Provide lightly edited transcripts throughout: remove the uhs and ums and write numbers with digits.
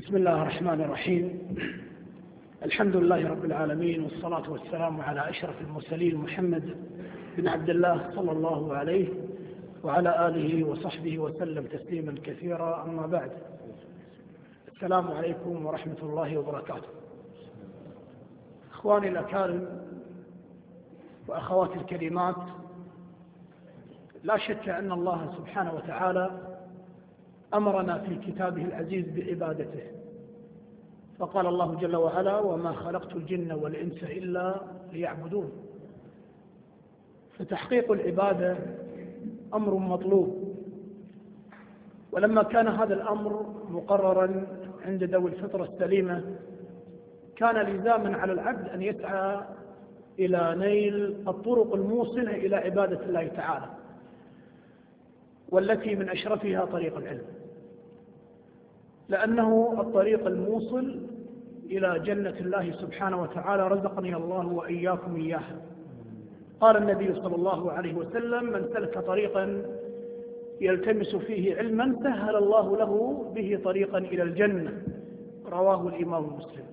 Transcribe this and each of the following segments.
بسم الله الرحمن الرحيم. الحمد لله رب العالمين، والصلاة والسلام على أشرف المرسلين محمد بن عبد الله صلى الله عليه وعلى آله وصحبه وسلم تسليما كثيرا. أما بعد، السلام عليكم ورحمة الله وبركاته. إخواني الأكارم وأخواتي الكريمات، لا شك أن الله سبحانه وتعالى أمرنا في كتابه العزيز بعبادته، فقال الله جل وعلا: وما خلقت الجن والإنس إلا ليعبدون. فتحقيق العبادة أمر مطلوب، ولما كان هذا الأمر مقررا عند ذوي الفطرة السليمة كان لزاما على العبد أن يسعى إلى نيل الطرق الموصلة إلى عبادة الله تعالى، والتي من أشرفها طريق العلم، لأنه الطريق الموصل إلى جنة الله سبحانه وتعالى، رزقني الله وإياكم إياها. قال النبي صلى الله عليه وسلم: من سلك طريقا يلتمس فيه علما سهل الله له به طريقا إلى الجنة، رواه الإمام مسلم.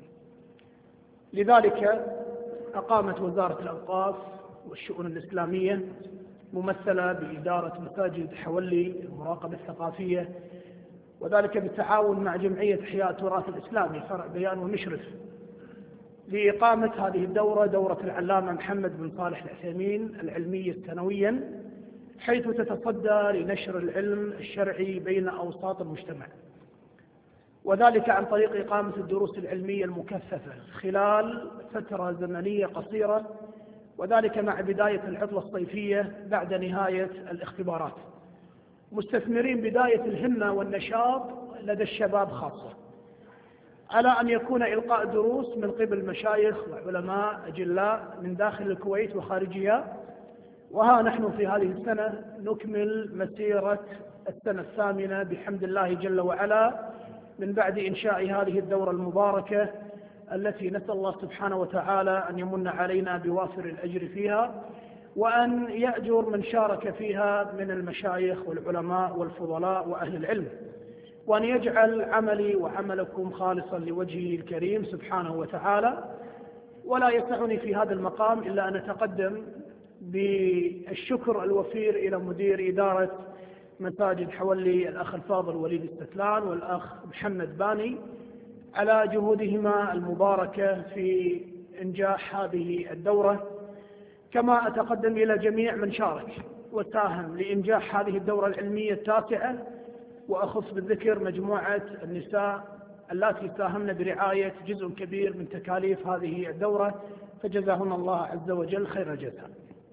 لذلك أقامت وزارة الأوقاف والشؤون الإسلامية ممثلة بإدارة مساجد حولي المراقبة الثقافية، وذلك بالتعاون مع جمعية إحياء التراث الإسلامي فرع بيان ومشرف، لإقامة هذه الدورة، دورة العلامة محمد بن صالح العثيمين العلمية سنويا، حيث تتصدى لنشر العلم الشرعي بين أوساط المجتمع، وذلك عن طريق إقامة الدروس العلمية المكثفة خلال فترة زمنية قصيرة، وذلك مع بداية العطلة الصيفية بعد نهاية الاختبارات، مستثمرين بداية الهمة والنشاط لدى الشباب خاصة، على أن يكون إلقاء دروس من قبل مشايخ وعلماء أجلاء من داخل الكويت وخارجها. وها نحن في هذه السنة نكمل مسيرة السنة الثامنة بحمد الله جل وعلا، من بعد إنشاء هذه الدورة المباركة التي نسأل الله سبحانه وتعالى أن يمن علينا بوافر الأجر فيها، وأن يأجر من شارك فيها من المشايخ والعلماء والفضلاء وأهل العلم، وأن يجعل عملي وعملكم خالصا لوجهه الكريم سبحانه وتعالى. ولا يسعني في هذا المقام إلا أن أتقدم بالشكر الوفير إلى مدير إدارة مساجد حولي الأخ الفاضل وليد الستلان والأخ محمد باني على جهودهما المباركة في إنجاح هذه الدورة، كما أتقدم إلى جميع من شارك وساهم لإنجاح هذه الدورة العلمية التاسعة، وأخص بالذكر مجموعة النساء اللاتي ساهمن برعاية جزء كبير من تكاليف هذه الدورة، فجزاهن الله عز وجل خير الجزاء.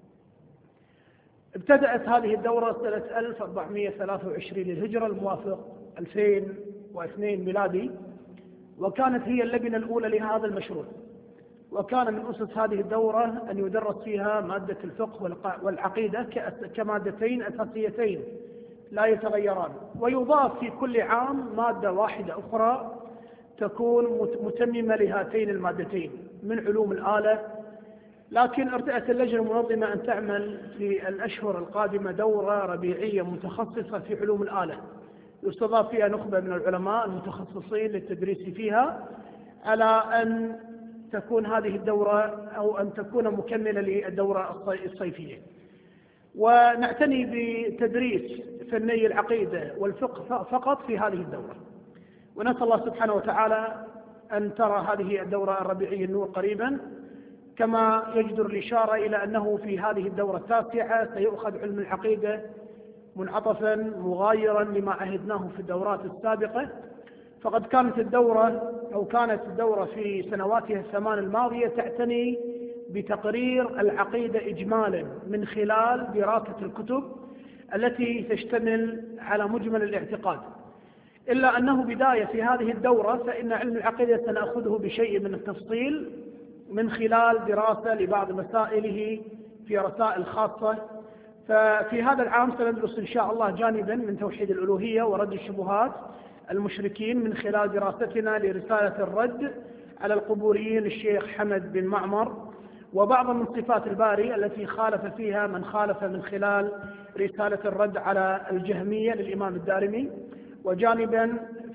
ابتدأت هذه الدورة سنة 1423 للهجرة الموافق 2002 ميلادي، وكانت هي اللبنة الأولى لهذا المشروع، وكان من أسس هذه الدورة أن يدرس فيها مادة الفقه والعقيدة كمادتين أساسيتين لا يتغيران، ويضاف في كل عام مادة واحدة أخرى تكون متممة لهاتين المادتين من علوم الآلة. لكن ارتأت اللجنة المنظمة أن تعمل في الأشهر القادمة دورة ربيعية متخصصة في علوم الآلة، يستضاف فيها نخبة من العلماء المتخصصين للتدريس فيها، على أن تكون هذه الدورة أو أن تكون مكملة للدورة الصيفية. ونعتني بتدريس فني العقيدة والفقه فقط في هذه الدورة، ونسأل الله سبحانه وتعالى أن ترى هذه الدورة الربيعية النور قريبا. كما يجدر الإشارة إلى أنه في هذه الدورة التاسعة سيؤخذ علم العقيدة منعطفا مغايرا لما عهدناه في الدورات السابقة، فقد كانت الدورة في سنواتها الثمان الماضية تعتني بتقرير العقيدة إجمالا من خلال دراسة الكتب التي تشتمل على مجمل الاعتقاد، إلا أنه بداية في هذه الدورة فإن علم العقيدة سنأخذه بشيء من التفصيل من خلال دراسة لبعض مسائله في رسائل خاصة. ففي هذا العام سندرس إن شاء الله جانبا من توحيد الألوهية ورد الشبهات المشركين من خلال دراستنا لرسالة الرد على القبوريين الشيخ حمد بن معمر، وبعض من صفات الباري التي خالف فيها من خالف من خلال رسالة الرد على الجهمية للإمام الدارمي. وجانبا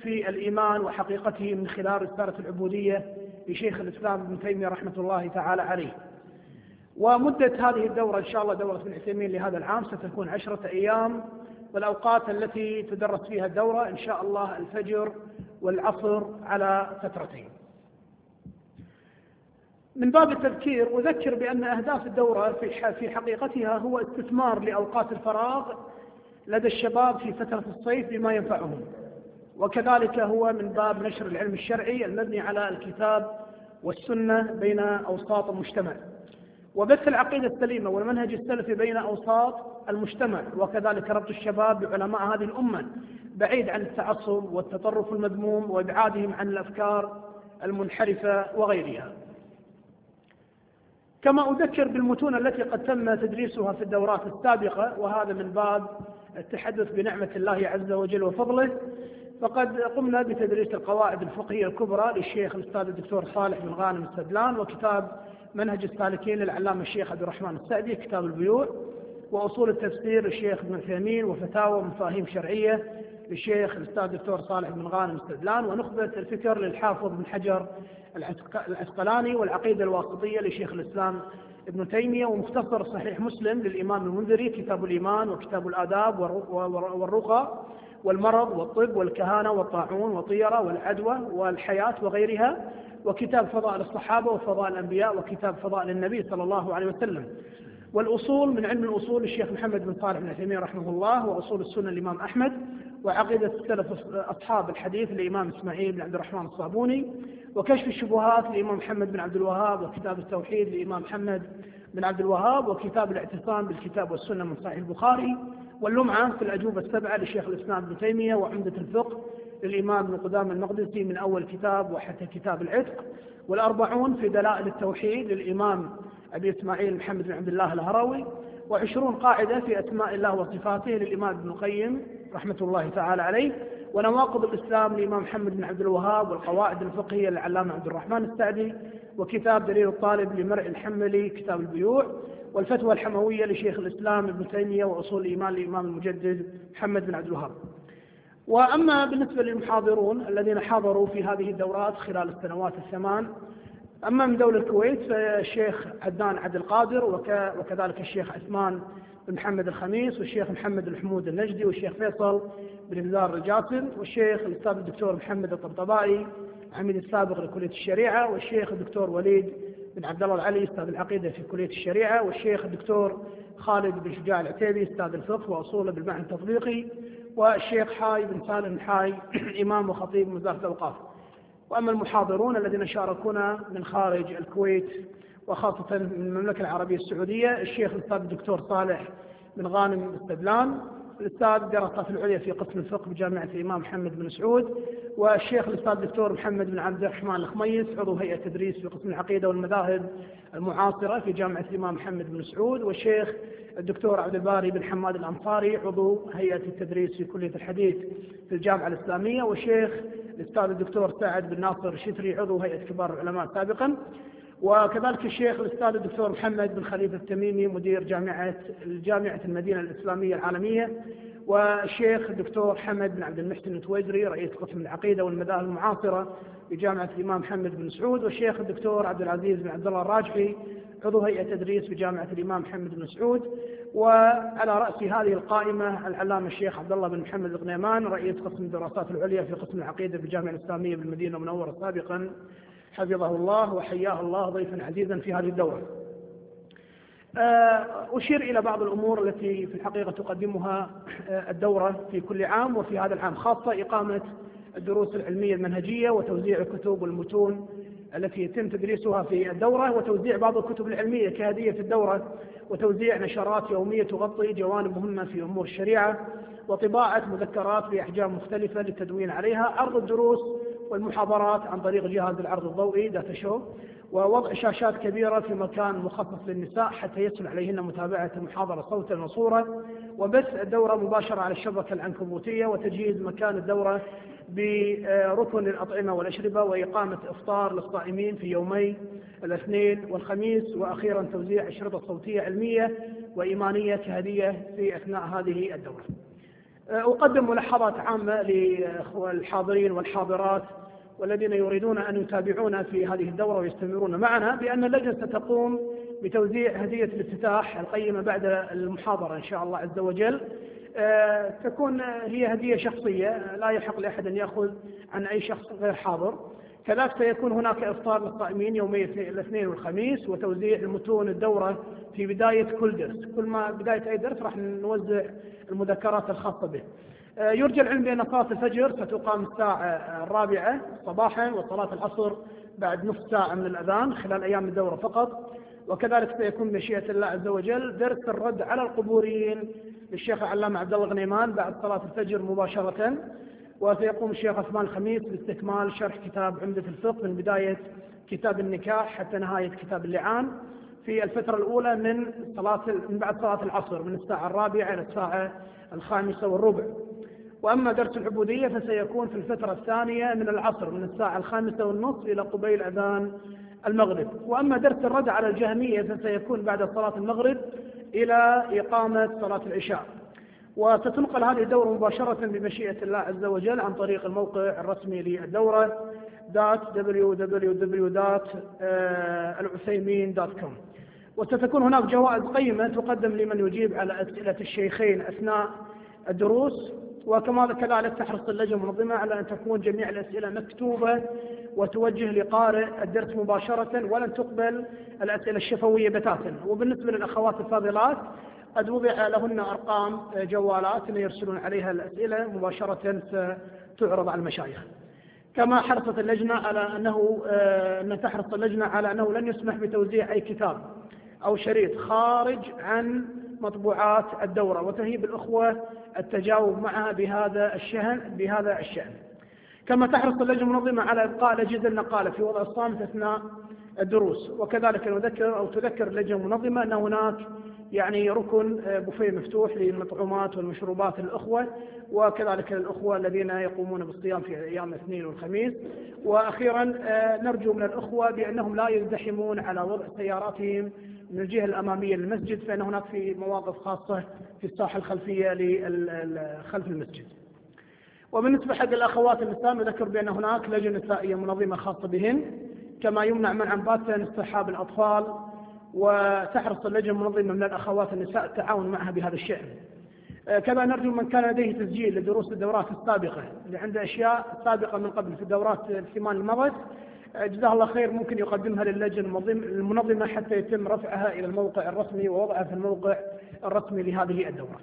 في الإيمان وحقيقته من خلال رسالة العبودية لشيخ الإسلام ابن تيمية رحمة الله تعالى عليه. ومدة هذه الدورة إن شاء الله دورة ابن عثيمين لهذا العام ستكون 10 أيام، والأوقات التي تدرس فيها الدورة إن شاء الله الفجر والعصر على فترتين. من باب التذكير أذكر بأن أهداف الدورة في حقيقتها هو استثمار لأوقات الفراغ لدى الشباب في فترة الصيف بما ينفعهم، وكذلك هو من باب نشر العلم الشرعي المبني على الكتاب والسنة بين أوساط المجتمع، وبث العقيدة السليمة والمنهج السلفي بين أوساط المجتمع، وكذلك ربط الشباب بعلماء هذه الأمة بعيد عن التعصب والتطرف المذموم وإبعادهم عن الأفكار المنحرفة وغيرها. كما أذكر بالمتون التي قد تم تدريسها في الدورات السابقة، وهذا من باب التحدث بنعمة الله عز وجل وفضله. فقد قمنا بتدريس القواعد الفقهية الكبرى للشيخ الأستاذ الدكتور صالح بن غانم السدلان، وكتاب منهج السالكين للعلامة الشيخ عبد الرحمن السعدي كتاب البيوع، وأصول التفسير للشيخ ابن عثيمين، وفتاوى ومفاهيم شرعية للشيخ الأستاذ الدكتور صالح بن غانم السدلان، ونخبة الفكر للحافظ بن حجر العسقلاني، والعقيدة الواسطية لشيخ الإسلام ابن تيمية، ومختصر صحيح مسلم للإمام المنذري، كتاب الإيمان وكتاب الآداب والرقى والمرض والطب والكهانة والطاعون والطيرة والعدوى والحياة وغيرها، وكتاب فضائل الصحابة وفضائل الأنبياء، وكتاب فضائل النبي صلى الله عليه وسلم، والأصول من علم الأصول للشيخ محمد بن صالح بن عثيمين رحمه الله، وأصول السنة الإمام أحمد، وعقيدة السلف أصحاب الحديث للإمام إسماعيل بن عبد الرحمن الصابوني، وكشف الشبهات للإمام محمد بن عبد الوهاب، وكتاب التوحيد للإمام محمد بن عبد الوهاب، وكتاب الاعتصام بالكتاب والسنة من صحيح البخاري، واللمعة في الأجوبة السبعة لشيخ الإسلام ابن تيمية، وعمدة الفقه للإمام ابن قدامة المقدسي من أول كتاب وحتى كتاب العتق، والأربعون في دلائل التوحيد للإمام أبي إسماعيل محمد بن عبد الله الهروي، و20 قاعدة في أسماء الله وصفاته للإمام ابن القيم رحمة الله تعالى عليه، ونواقض الإسلام للإمام محمد بن عبد الوهاب، والقواعد الفقهية للعلامة عبد الرحمن السعدي، وكتاب دليل الطالب لمرء الحملي كتاب البيوع، والفتوى الحموية لشيخ الإسلام ابن تيمية، وأصول الإيمان للإمام المجدد محمد بن عبد الوهاب. وأما بالنسبة للمحاضرون الذين حاضروا في هذه الدورات خلال السنوات الثمان، أما من دولة الكويت فالشيخ عدنان عبد القادر، وكذلك الشيخ عثمان بن محمد الخميس، والشيخ محمد الحمود النجدي، والشيخ فيصل بن نزار الجاسم، والشيخ الأستاذ الدكتور محمد الطبطبائي عميد السابق لكلية الشريعة، والشيخ الدكتور وليد بن عبد الله العلي أستاذ العقيدة في كلية الشريعة، والشيخ الدكتور خالد بن شجاع العتيبي أستاذ الفقه وأصوله بالمعنى التطبيقي، والشيخ حاي بن سالم حاي إمام وخطيب وزارة الأوقاف. وأما المحاضرون الذين شاركونا من خارج الكويت وخاصة من المملكة العربية السعودية، الشيخ الأستاذ الدكتور صالح بن غانم السدلان الأستاذ الدراسات العليا في قسم الفقه بجامعة الإمام محمد بن سعود، والشيخ الأستاذ الدكتور محمد بن عبد الرحمن الخميس عضو هيئة تدريس في قسم العقيدة والمذاهب المعاصرة في جامعة الإمام محمد بن سعود، والشيخ الدكتور عبد الباري بن حماد الأنصاري عضو هيئة التدريس في كلية الحديث في الجامعة الإسلامية، والشيخ الأستاذ الدكتور سعد بن ناصر الشتري عضو هيئة كبار العلماء سابقا، وكذلك الشيخ الأستاذ الدكتور محمد بن خليفة التميمي مدير جامعة المدينة الإسلامية العالمية، والشيخ الدكتور حمد بن عبد المحسن التويجري رئيس قسم العقيدة والمذاهب المعاصرة بجامعة الإمام محمد بن سعود، والشيخ الدكتور عبد العزيز بن عبد الله الراجحي عضو هيئة تدريس بجامعة الإمام محمد بن سعود، وعلى رأس هذه القائمة العلامة الشيخ عبد الله بن محمد الغنيمان رئيس قسم الدراسات العليا في قسم العقيدة بالجامعة الإسلامية بالمدينة المنورة سابقا حفظه الله وحياه الله ضيفا عزيزا في هذه الدورة. أشير إلى بعض الأمور التي في الحقيقة تقدمها الدورة في كل عام، وفي هذا العام خاصة إقامة الدروس العلمية المنهجية وتوزيع الكتب والمتون التي يتم تدريسها في الدورة، وتوزيع بعض الكتب العلمية كهدية في الدورة، وتوزيع نشرات يومية تغطي جوانب مهمة في أمور الشريعة، وطباعة مذكرات بأحجام مختلفة للتدوين عليها، عرض الدروس والمحاضرات عن طريق جهاز العرض الضوئي داتا شو، ووضع شاشات كبيرة في مكان مخصص للنساء حتى يسهل عليهن متابعة المحاضرة صوتا وصورة، وبث الدورة مباشرة على الشبكة العنكبوتية، وتجهيز مكان الدورة بركن للأطعمة والأشربة، وإقامة إفطار للصائمين في يومي الاثنين والخميس، وأخيرا توزيع أشرطة صوتية علمية وإيمانية كهدية في أثناء هذه الدورة. أقدم ملاحظات عامة لإخوة الحاضرين والحاضرات والذين يريدون أن يتابعونا في هذه الدورة ويستمرون معنا، بأن اللجنة ستقوم بتوزيع هدية الافتتاح القيمة بعد المحاضرة إن شاء الله عز وجل. تكون هي هدية شخصية، لا يحق لأحد أن يأخذ عن أي شخص غير حاضر. كذلك سيكون هناك إفطار للصائمين يومي الاثنين والخميس، وتوزيع المتون الدورة في بداية كل درس. كل ما بداية أي درس راح نوزع المذكرات الخاصة به. يرجى العلم بأن صلاة الفجر ستقام الساعة 4 صباحا، وصلاة العصر بعد نصف ساعة من الأذان خلال أيام الدورة فقط. وكذلك سيكون بمشيئة الله عز وجل درس الرد على القبوريين للشيخ العلامة عبد الله غنيمان بعد صلاة الفجر مباشرة. وسيقوم الشيخ عثمان الخميس باستكمال شرح كتاب عمدة الفقه من بداية كتاب النكاح حتى نهاية كتاب اللعان في الفترة الأولى من بعد صلاة العصر من الساعة 4 إلى الساعة 5:15. وأما درس العبودية فسيكون في الفترة الثانية من العصر من الساعة 5:30 إلى قبيل أذان المغرب. وأما درس الرد على الجهمية فسيكون بعد صلاة المغرب إلى إقامة صلاة العشاء. وستنقل هذه الدورة مباشرة بمشيئة الله عز وجل عن طريق الموقع الرسمي للدورة www.العثيمين.com. وستكون هناك جوائز قيمة تقدم لمن يجيب على أسئلة الشيخين أثناء الدروس. وكما كذلك تحرص اللجنة المنظمة على أن تكون جميع الأسئلة مكتوبة وتوجه لقارئ الدرس مباشرة، ولن تقبل الأسئلة الشفوية بتاتا. وبالنسبة للأخوات الفاضلات قد وضع لهن أرقام جوالات يرسلون عليها الأسئلة مباشرة ستعرض على المشايخ. كما حرصت اللجنة على أن تحرص اللجنة على أنه لن يسمح بتوزيع أي كتاب أو شريط خارج عن مطبوعات الدورة، وتهيب الأخوة التجاوب معها بهذا الشأن. كما تحرص اللجنة المنظمة على إبقاء الأجهزة النقالة في وضع الصامت أثناء الدروس. وكذلك تذكر اللجنة المنظمة أن هناك ركن بوفيه مفتوح للمطعومات والمشروبات للأخوة، وكذلك للأخوة الذين يقومون بالصيام في أيام الاثنين والخميس. وأخيرا نرجو من الأخوة بأنهم لا يزدحمون على وضع سياراتهم من الجهة الأمامية للمسجد، فإن هناك في مواقف خاصة في الساحة الخلفية خلف المسجد. وبالنسبة حق الأخوات النساء نذكر بأن هناك لجنة نسائية منظمة خاصة بهن، كما يمنع منعا باتا اصطحاب الأطفال. وتحرص اللجنة المنظمة من الأخوات النساء التعاون معها بهذا الشأن. كما نرجو من كان لديه تسجيل لدروس الدورات السابقة اللي عنده أشياء سابقة من قبل في الدورات الثمان المضت، جزاه الله خير، ممكن يقدمها للجنة المنظمة حتى يتم رفعها إلى الموقع الرسمي ووضعها في الموقع الرسمي لهذه الدورة.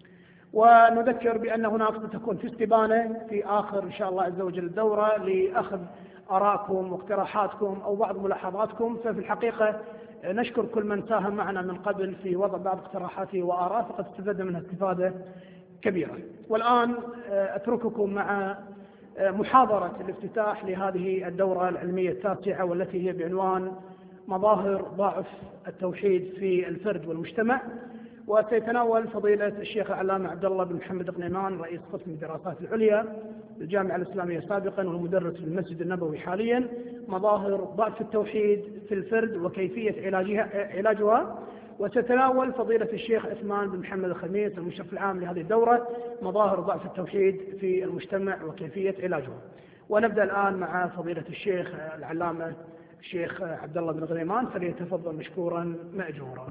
ونذكر بأن هناك ستكون في استبانة في آخر إن شاء الله عز وجل الدورة لأخذ آراءكم واقتراحاتكم أو بعض ملاحظاتكم. ففي الحقيقة نشكر كل من ساهم معنا من قبل في وضع بعض اقتراحاته وآراء، فقد استفدنا منها استفادة كبيرة. والآن أترككم مع محاضرة الافتتاح لهذه الدورة العلمية التاسعة، والتي هي بعنوان مظاهر ضعف التوحيد في الفرد والمجتمع. وسيتناول فضيلة الشيخ العلامة عبد الله بن محمد غنيمان رئيس قسم الدراسات العليا بالجامعة الإسلامية سابقا والمدرس في المسجد النبوي حاليا، مظاهر ضعف التوحيد في الفرد وكيفية علاجها. وستتناول فضيلة الشيخ عثمان بن محمد الخميس المشرف العام لهذه الدورة مظاهر ضعف التوحيد في المجتمع وكيفية علاجها. ونبدأ الآن مع فضيلة الشيخ العلامة الشيخ عبد الله بن غنيمان، فليتفضل مشكورا مأجورا.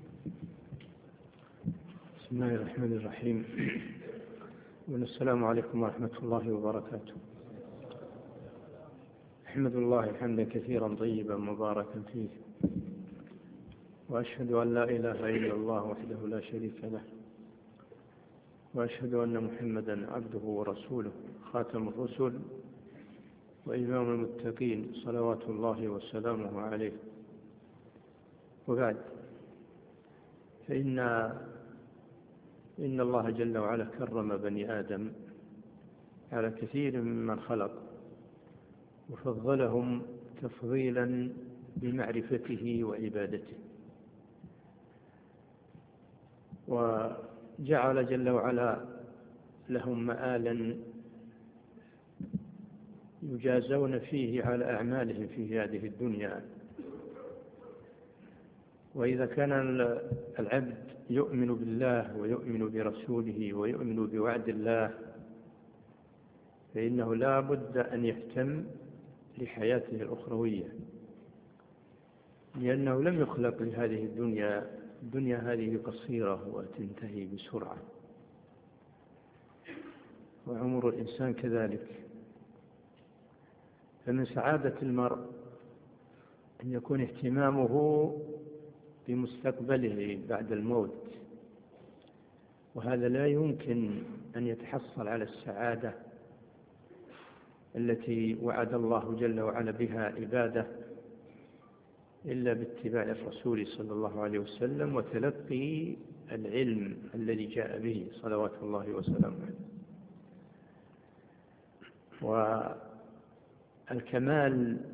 بسم الله الرحمن الرحيم. والسلام عليكم ورحمة الله وبركاته. أحمد الله حمدا كثيرا طيبا مباركا فيه، وأشهد أن لا إله إلا الله وحده لا شريك له، وأشهد أن محمدا عبده ورسوله خاتم الرسل وإمام المتقين صلوات الله وسلامه عليه. وبعد، إن الله جل وعلا كرم بني آدم على كثير ممن خلق، وفضلهم تفضيلا بمعرفته وعبادته، وجعل جل وعلا لهم مآلا يجازون فيه على أعمالهم في هذه الدنيا. وإذا كان العبد يؤمن بالله ويؤمن برسوله ويؤمن بوعد الله فإنه لا بد أن يهتم لحياته الأخروية، لأنه لم يخلق لهذه الدنيا. الدنيا هذه قصيرة وتنتهي بسرعة، وعمر الإنسان كذلك. فمن سعادة المرء أن يكون اهتمامه بمستقبله بعد الموت، وهذا لا يمكن أن يتحصل على السعادة التي وعد الله جل وعلا بها عباده إلا باتباع الرسول صلى الله عليه وسلم وتلقي العلم الذي جاء به صلوات الله وسلامه عليه. والكمال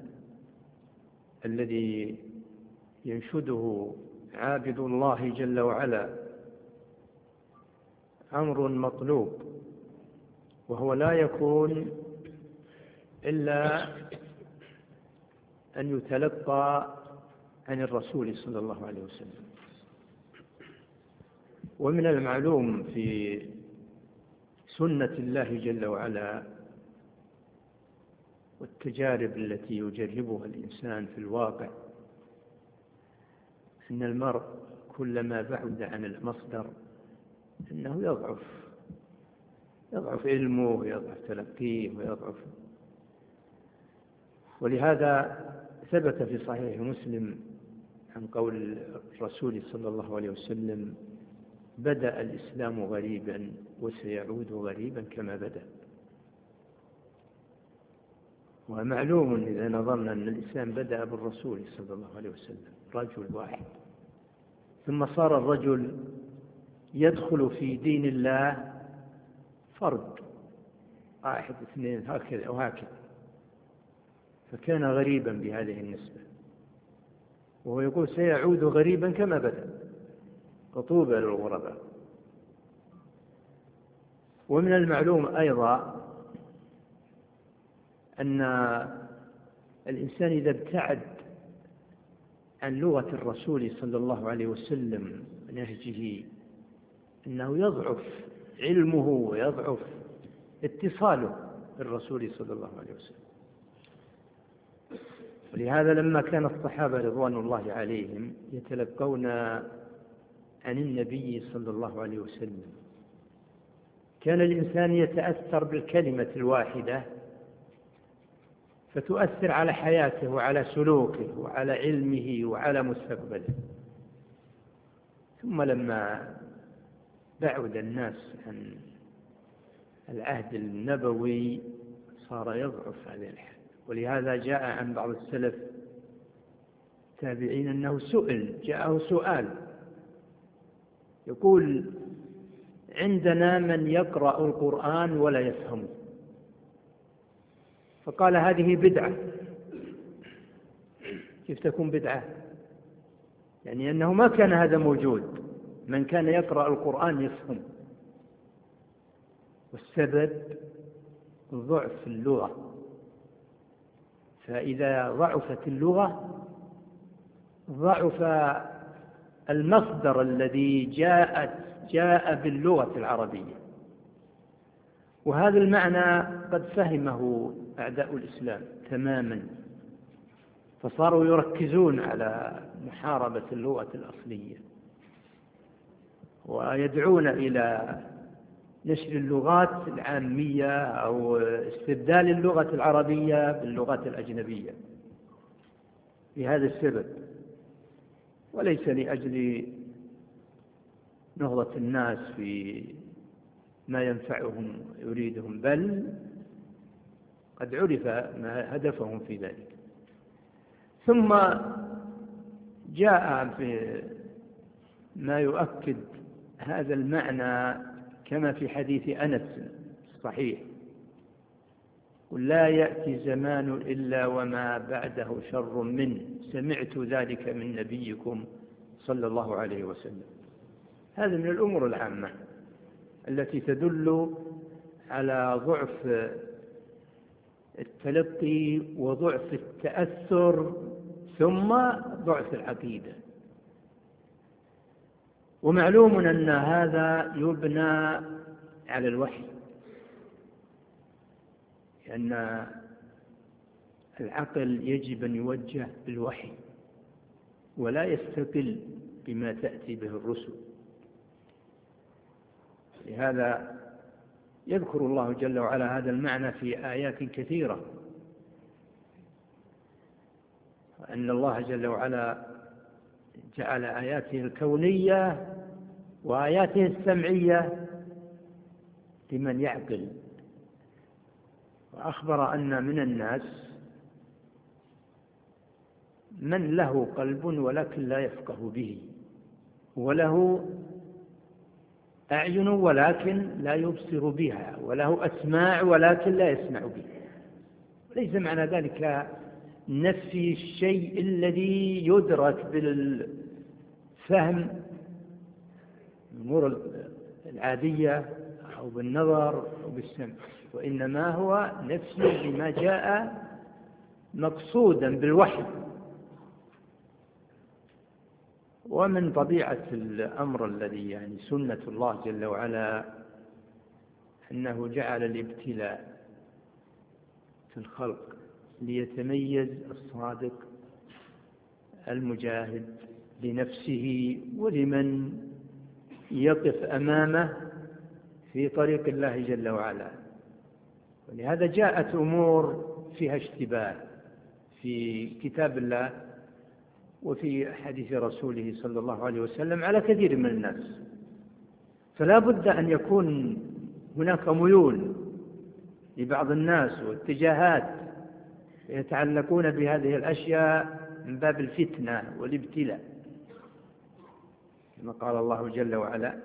الذي ينشده عابد الله جل وعلا أمر مطلوب، وهو لا يكون إلا أن يتلقى عن الرسول صلى الله عليه وسلم. ومن المعلوم في سنة الله جل وعلا والتجارب التي يجربها الإنسان في الواقع أن المرء كلما بعد عن المصدر أنه يضعف علمه ويضعف تلقيه ويضعف. ولهذا ثبت في صحيح مسلم عن قول الرسول صلى الله عليه وسلم: بدأ الإسلام غريبا وسيعود غريبا كما بدأ. ومعلوم إذا نظرنا أن الإسلام بدأ بالرسول صلى الله عليه وسلم، رجل واحد، ثم صار الرجل يدخل في دين الله فرد واحد اثنين هكذا وهكذا، فكان غريبا بهذه النسبة. وهو يقول سيعود غريبا كما بدأ، فطوبى للغرباء. ومن المعلوم أيضا أن الإنسان إذا ابتعد عن لغة الرسول صلى الله عليه وسلم ونهجه أنه يضعف علمه ويضعف اتصاله بالرسول صلى الله عليه وسلم. ولهذا لما كان الصحابة رضوان الله عليهم يتلقون عن النبي صلى الله عليه وسلم كان الإنسان يتأثر بالكلمة الواحدة فتؤثر على حياته وعلى سلوكه وعلى علمه وعلى مستقبله. ثم لما بعد الناس عن العهد النبوي صار يضعف هذا الحال. ولهذا جاء عن بعض السلف التابعين أنه جاءه سؤال يقول: عندنا من يقرأ القرآن ولا يفهمه. فقال: هذه بدعة. كيف تكون بدعة؟ يعني أنه ما كان هذا موجود، من كان يقرأ القرآن يفهم. والسبب ضعف اللغة، فإذا ضعفت اللغة ضعف المصدر الذي جاء باللغة العربية. وهذا المعنى قد فهمه أعداء الإسلام تماما، فصاروا يركزون على محاربة اللغة الأصلية ويدعون إلى نشر اللغات العامية أو استبدال اللغة العربية باللغات الأجنبية لهذا السبب، وليس لأجل نهضة الناس في ما ينفعهم يريدهم، بل قد عرف ما هدفهم في ذلك. ثم جاء في ما يؤكد هذا المعنى كما في حديث أنس الصحيح: قل لا يأتي زمان إلا وما بعده شر منه، سمعت ذلك من نبيكم صلى الله عليه وسلم. هذا من الأمور العامة التي تدل على ضعف التلقي وضعف التأثر ثم ضعف العقيدة. ومعلوم أن هذا يبنى على الوحي، لأن العقل يجب أن يوجه بالوحي ولا يستقل بما تأتي به الرسل. لهذا يذكر الله جل وعلا هذا المعنى في آيات كثيرة، أن الله جل وعلا جعل آياته الكونية وآياته السمعية لمن يعقل، وأخبر أن من الناس من له قلب ولكن لا يفقه به، وله أعين ولكن لا يبصر بها، وله أسماع ولكن لا يسمع بها. ليس معنى ذلك نفي الشيء الذي يدرك بالفهم الأمور العادية أو بالنظر أو بالسمع، وإنما هو نفي بما جاء مقصودا بالوحي. ومن طبيعة الأمر الذي يعني سنة الله جل وعلا أنه جعل الابتلاء في الخلق ليتميز الصادق المجاهد لنفسه ولمن يقف أمامه في طريق الله جل وعلا. ولهذا جاءت أمور فيها اشتباه في كتاب الله وفي حديث رسوله صلى الله عليه وسلم على كثير من الناس، فلا بد أن يكون هناك ميول لبعض الناس واتجاهات يتعلقون بهذه الأشياء من باب الفتنة والابتلاء، كما قال الله جل وعلا: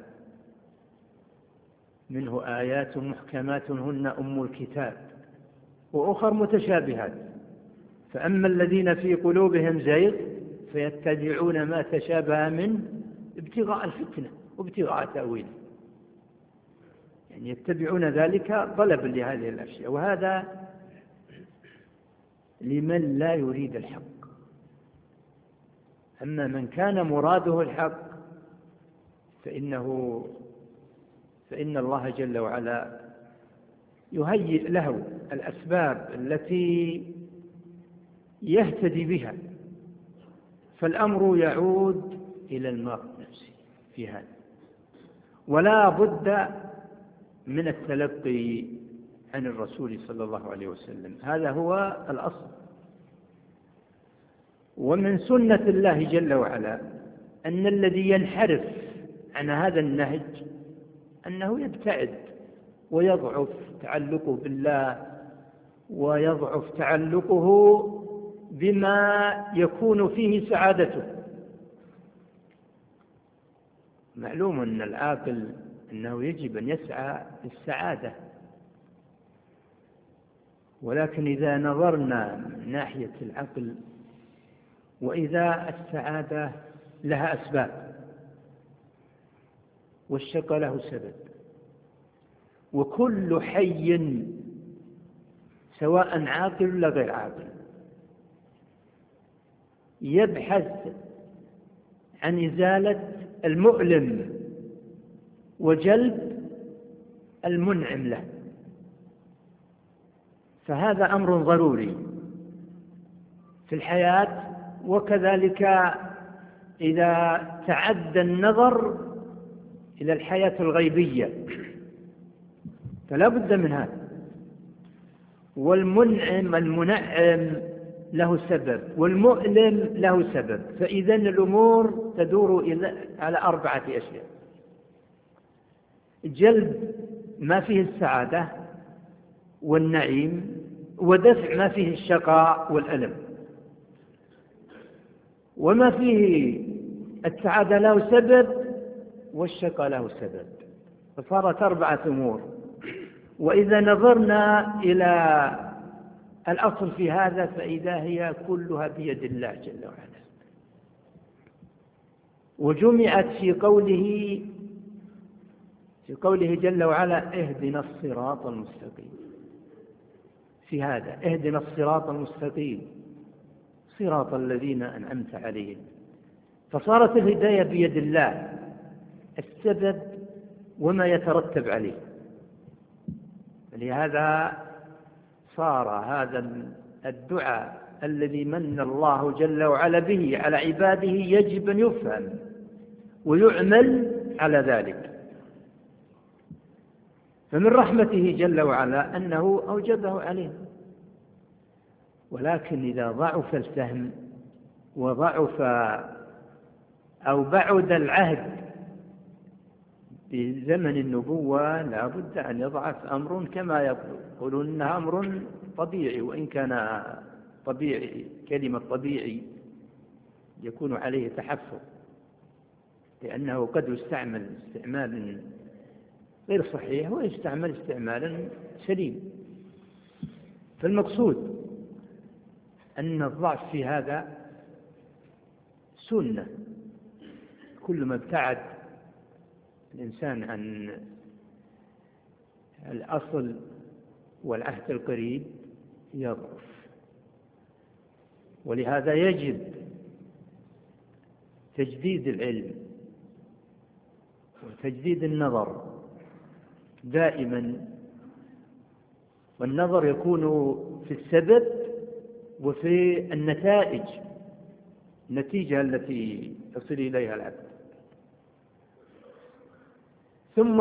منه آيات محكمات هن أم الكتاب وأخر متشابهات، فأما الذين في قلوبهم زيغ فيتبعون ما تشابه منه ابتغاء الفتنة وابتغاء تأويله، يعني يتبعون ذلك طلبا لهذه الأشياء، وهذا لمن لا يريد الحق. أما من كان مراده الحق فإن الله جل وعلا يهيئ له الأسباب التي يهتدي بها، فالأمر يعود إلى المرء نفسه في هذا، ولا بد من التلقي عن الرسول صلى الله عليه وسلم، هذا هو الأصل. ومن سنة الله جل وعلا أن الذي ينحرف عن هذا النهج أنه يبتعد ويضعف تعلقه بالله ويضعف تعلقه بما يكون فيه سعادته. معلوم أن العاقل أنه يجب أن يسعى للسعادة، ولكن إذا نظرنا من ناحية العقل وإذا السعادة لها أسباب والشقاء له سبب، وكل حي سواء عاقل ولا غير عاقل يبحث عن إزالة المؤلم وجلب المنعم له، فهذا أمر ضروري في الحياة. وكذلك إذا تعدى النظر إلى الحياة الغيبية فلا بد من هذا. والمنعم المنعم له سبب والمؤلم له سبب، فإذا الأمور تدور على 4 أشياء: جلب ما فيه السعادة والنعيم، ودفع ما فيه الشقاء والألم. وما فيه السعادة له سبب والشقاء له سبب، فصارت 4 أمور. وإذا نظرنا إلى الأصل في هذا فإذا هي كلها بيد الله جل وعلا، وجمعت في قوله جل وعلا: اهدنا الصراط المستقيم. في هذا اهدنا الصراط المستقيم صراط الذين أنعمت عليهم، فصارت الهداية بيد الله. السبب وما يترتب عليه. لهذا صار هذا الدعاء الذي من الله جل وعلا به على عباده يجب أن يفهم ويعمل على ذلك. فمن رحمته جل وعلا أنه أوجبه عليه، ولكن إذا ضعف الفهم وضعف أو بعد العهد بزمن النبوة لا بد أن يضعف أمر كما يقولون إنه أمر طبيعي، وإن كان طبيعي كلمة طبيعي يكون عليه تحفظ، لأنه قد يستعمل استعمال غير صحيح ويستعمل استعمالا سليم. فالمقصود أن الضعف في هذا سنة، كل ما ابتعد الإنسان عن الأصل والعهد القريب يضعف. ولهذا يجب تجديد العلم وتجديد النظر دائما، والنظر يكون في السبب وفي النتيجة التي يصل إليها العبد. ثم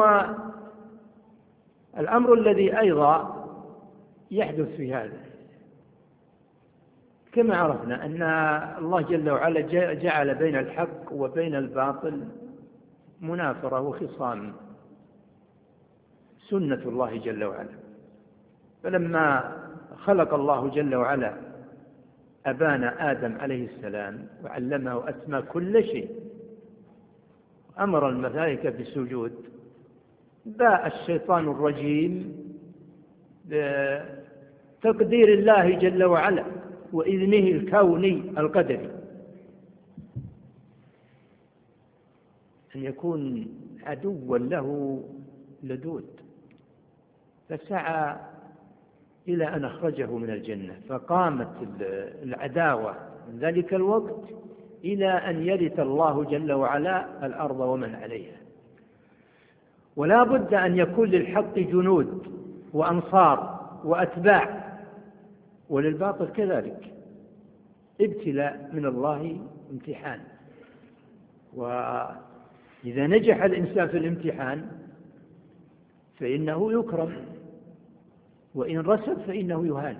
الأمر الذي أيضا يحدث في هذا كما عرفنا أن الله جل وعلا جعل بين الحق وبين الباطل منافرة وخصام، سنة الله جل وعلا. فلما خلق الله جل وعلا أبانا آدم عليه السلام وعلمه أسماء كل شيء، أمر الملائكة بالسجود، باء الشيطان الرجيم بتقدير الله جل وعلا وإذنه الكوني القدري أن يكون عدوا له لدود، فسعى إلى أن أخرجه من الجنة، فقامت العداوة من ذلك الوقت إلى أن يرث الله جل وعلا الأرض ومن عليها. ولا بد أن يكون للحق جنود وأنصار وأتباع، وللباطل كذلك ابتلاء من الله، امتحان. وإذا نجح الإنسان في الامتحان فإنه يكرم، وإن رسب فإنه يهان.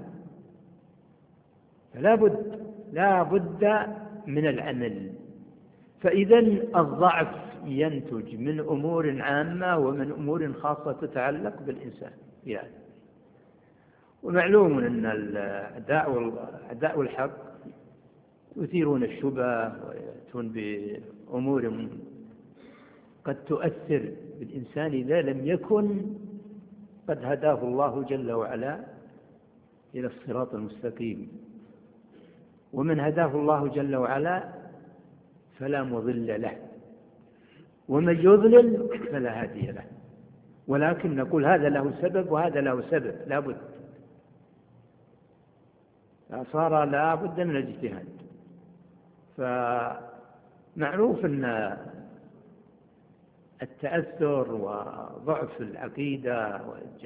لا بد من العمل. فإذا الضعف ينتج من أمور عامة ومن أمور خاصة تتعلق بالإنسان يعني. ومعلوم أن أعداء الحق يثيرون الشبه ويأتون بأمور قد تؤثر بالإنسان إذا لم يكن قد هداه الله جل وعلا إلى الصراط المستقيم. ومن هداه الله جل وعلا فلا مضل له، ومن يضلل فلا هادي له. ولكن نقول هذا له سبب وهذا له سبب، لا بد، صار لا بد من الاجتهاد. فمعروف أن التأثر وضعف العقيدة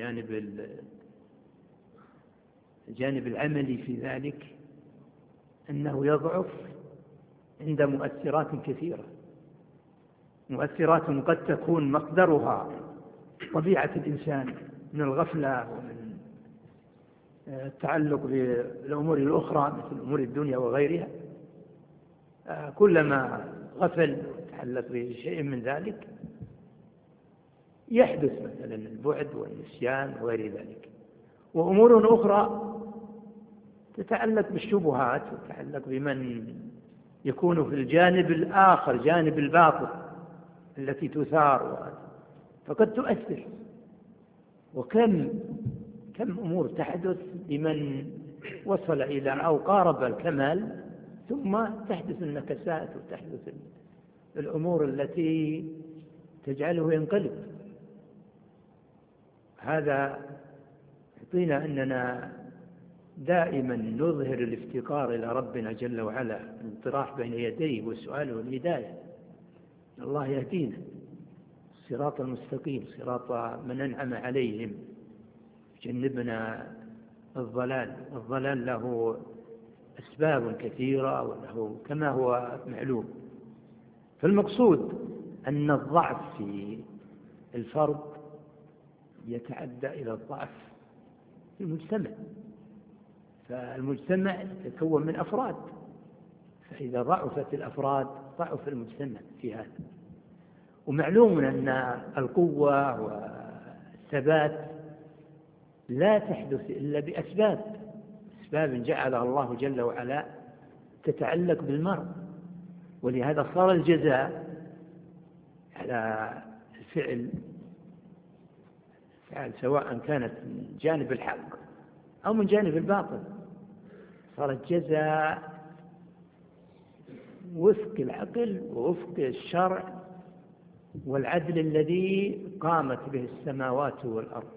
والجانب العملي في ذلك أنه يضعف عند مؤثرات كثيرة، مؤثرات قد تكون مصدرها طبيعة الإنسان من الغفلة ومن التعلق بالأمور الأخرى مثل أمور الدنيا وغيرها. كلما غفل وتعلق بشيء من ذلك يحدث مثلا البعد والنسيان وغير ذلك. وأمور أخرى تتعلق بالشبهات وتتعلق بمن يكون في الجانب الآخر، جانب الباطل التي تثار فقد تؤثر. وكم أمور تحدث لمن وصل إلى أو قارب الكمال، ثم تحدث النكسات وتحدث الأمور التي تجعله ينقلب. هذا يعطينا أننا دائما نظهر الافتقار إلى ربنا جل وعلا، الانطراح بين يديه والسؤال والهداية. الله يهدينا الصراط المستقيم، صراط من أنعم عليهم، جنبنا الضلال. الضلال له أسباب كثيرة وله كما هو معلوم. فالمقصود أن الضعف في الفرد يتعدى إلى الضعف في المجتمع، فالمجتمع يتكون من أفراد، فإذا ضعفت الأفراد ضعف المجتمع في هذا. ومعلوم أن القوة والثبات لا تحدث إلا بأسباب جعلها الله جل وعلا تتعلق بالمرء، ولهذا صار الجزاء على الفعل سواء كانت من جانب الحق أو من جانب الباطل، صار الجزاء وفق العقل ووفق الشرع والعدل الذي قامت به السماوات والأرض.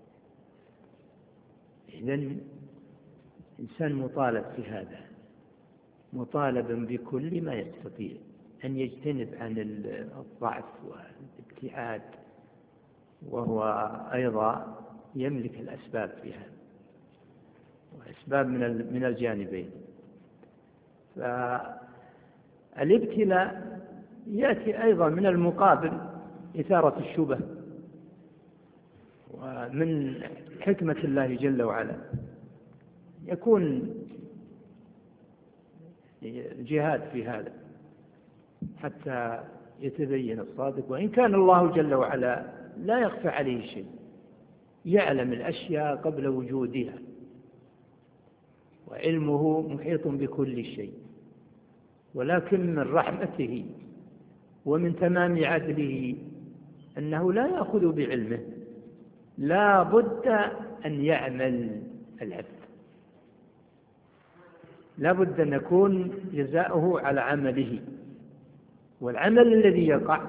إذن إنسان مطالب في هذا، مطالب بكل ما يستطيع أن يجتنب عن الضعف والابتعاد، وهو أيضا يملك الأسباب في هذا، وأسباب من الجانبين. فالابتلاء يأتي أيضا من المقابل إثارة الشبه، ومن حكمة الله جل وعلا يكون جهاد في هذا حتى يتبين الصادق، وإن كان الله جل وعلا لا يخفى عليه شيء، يعلم الأشياء قبل وجودها، وعلمه محيط بكل شيء، ولكن من رحمته ومن تمام عدله أنه لا يأخذ بعلمه، لا بد أن يعمل العبد، لا بد أن يكون جزاؤه على عمله، والعمل الذي يقع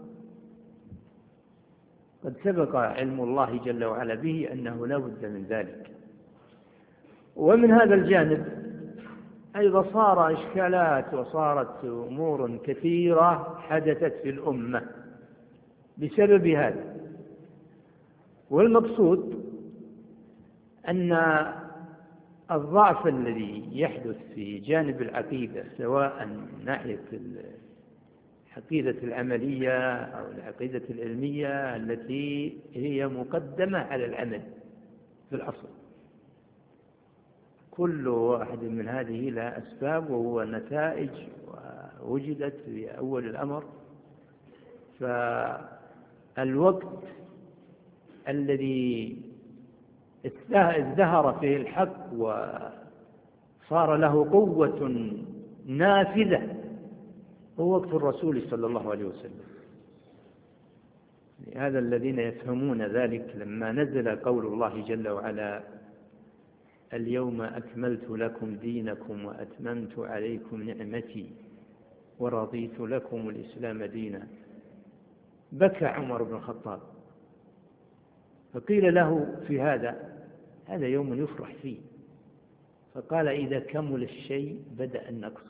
قد سبق علم الله جل وعلا به أنه لا بد من ذلك. ومن هذا الجانب أيضا صار إشكالات وصارت أمور كثيرة حدثت في الأمة بسبب هذا. والمقصود أن الضعف الذي يحدث في جانب العقيدة، سواء من ناحية العقيدة العملية أو العقيدة العلمية التي هي مقدمة على العمل في الأصل، كل واحد من هذه لها أسباب وهو نتائج ووجدت في أول الأمر. فالوقت الذي ازدهر فيه الحق وصار له قوة نافذة هو وقت الرسول صلى الله عليه وسلم. لهذا الذين يفهمون ذلك لما نزل قول الله جل وعلا: اليوم أكملت لكم دينكم وأتممت عليكم نعمتي ورضيت لكم الإسلام دينا، بكى عمر بن الخطاب، فقيل له في هذا يوم يفرح فيه، فقال: إذا كمل الشيء بدأ النقص،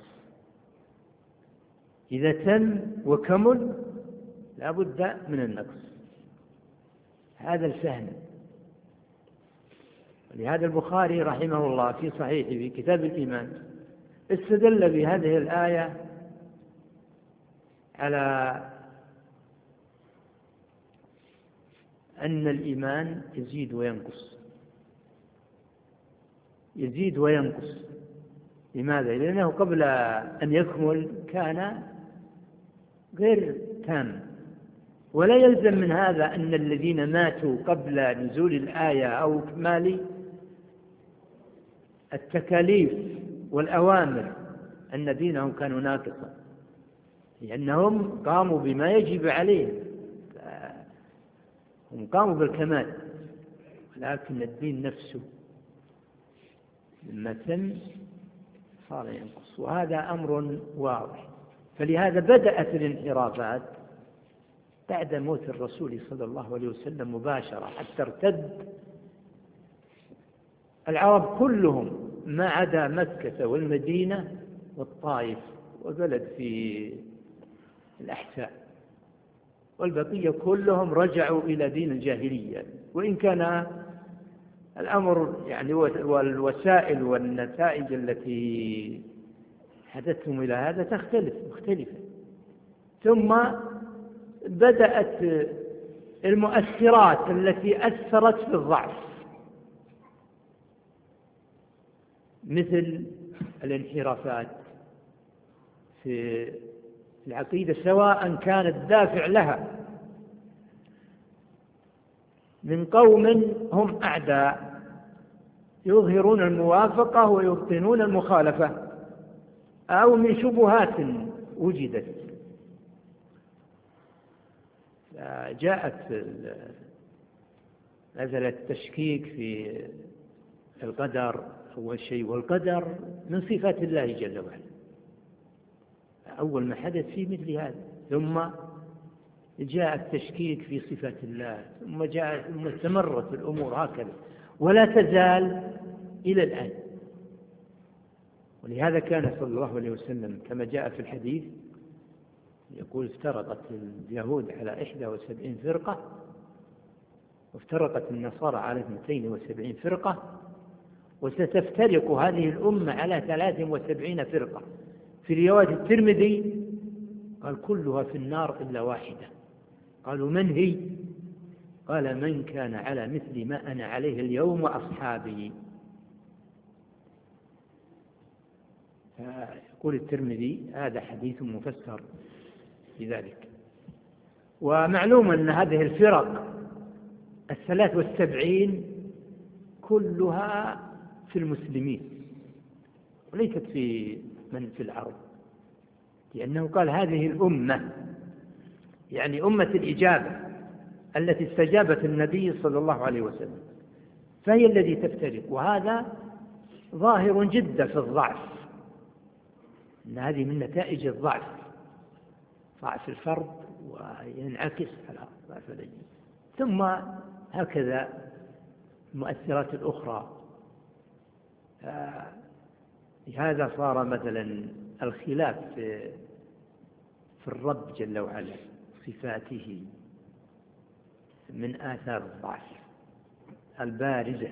إذا تم وكمل لا بد من النقص. هذا الفهم. ولهذا البخاري رحمه الله في صحيحه في كتاب الإيمان استدل بهذه الآية على أن الإيمان يزيد وينقص، يزيد وينقص. لماذا؟ لأنه قبل أن يكمل كان غير تام، ولا يلزم من هذا أن الذين ماتوا قبل نزول الآية أو إكمال التكاليف والأوامر أن دينهم كانوا ناقصا، لأنهم قاموا بما يجب عليهم، هم قاموا بالكمال، ولكن الدين نفسه لما تم صار ينقص، وهذا أمر واضح. فلهذا بدأت الانحرافات بعد موت الرسول صلى الله عليه وسلم مباشرة، حتى ارتد العرب كلهم ما عدا مكة والمدينة والطائف وبلد في الأحساء، والبقية كلهم رجعوا إلى دين الجاهلية، وإن كان الأمر يعني والوسائل والنتائج التي حدثهم إلى هذا مختلفة. ثم بدأت المؤثرات التي أثرت في الضعف، مثل الانحرافات في العقيدة، سواء كان الدافع لها من قوم هم أعداء يظهرون الموافقة ويبطنون المخالفة، أو من شبهات وجدت. جاءت نزل التشكيك في القدر أول شيء، والقدر من صفات الله جل وعلا، أول ما حدث في مثل هذا. ثم جاء التشكيك في صفات الله، ثم استمرت الأمور هكذا ولا تزال إلى الآن. ولهذا كان صلى الله عليه وسلم كما جاء في الحديث يقول: افترقت اليهود على 71 فرقة، وافترقت النصارى على 72 فرقة، وستفترق هذه الأمة على 73 فرقة. في رواية الترمذي قال: كلها في النار إلا واحدة. قالوا: من هي؟ قال: من كان على مثل ما أنا عليه اليوم وأصحابي. يقول الترمذي: هذا حديث مفسر بذلك. ومعلوم أن هذه الفرق 73 كلها في المسلمين وليست في من في العرب، لأنه قال: هذه الأمة، يعني أمة الإجابة التي استجابت النبي صلى الله عليه وسلم، فهي التي تفترق. وهذا ظاهر جدا في الضعف، أن هذه من نتائج الضعف، ضعف الفرد وينعكس على ضعف الجنس. ثم هكذا المؤثرات الأخرى. لهذا صار مثلا الخلاف في الرب جل وعلا صفاته من آثار الضعف البارزة.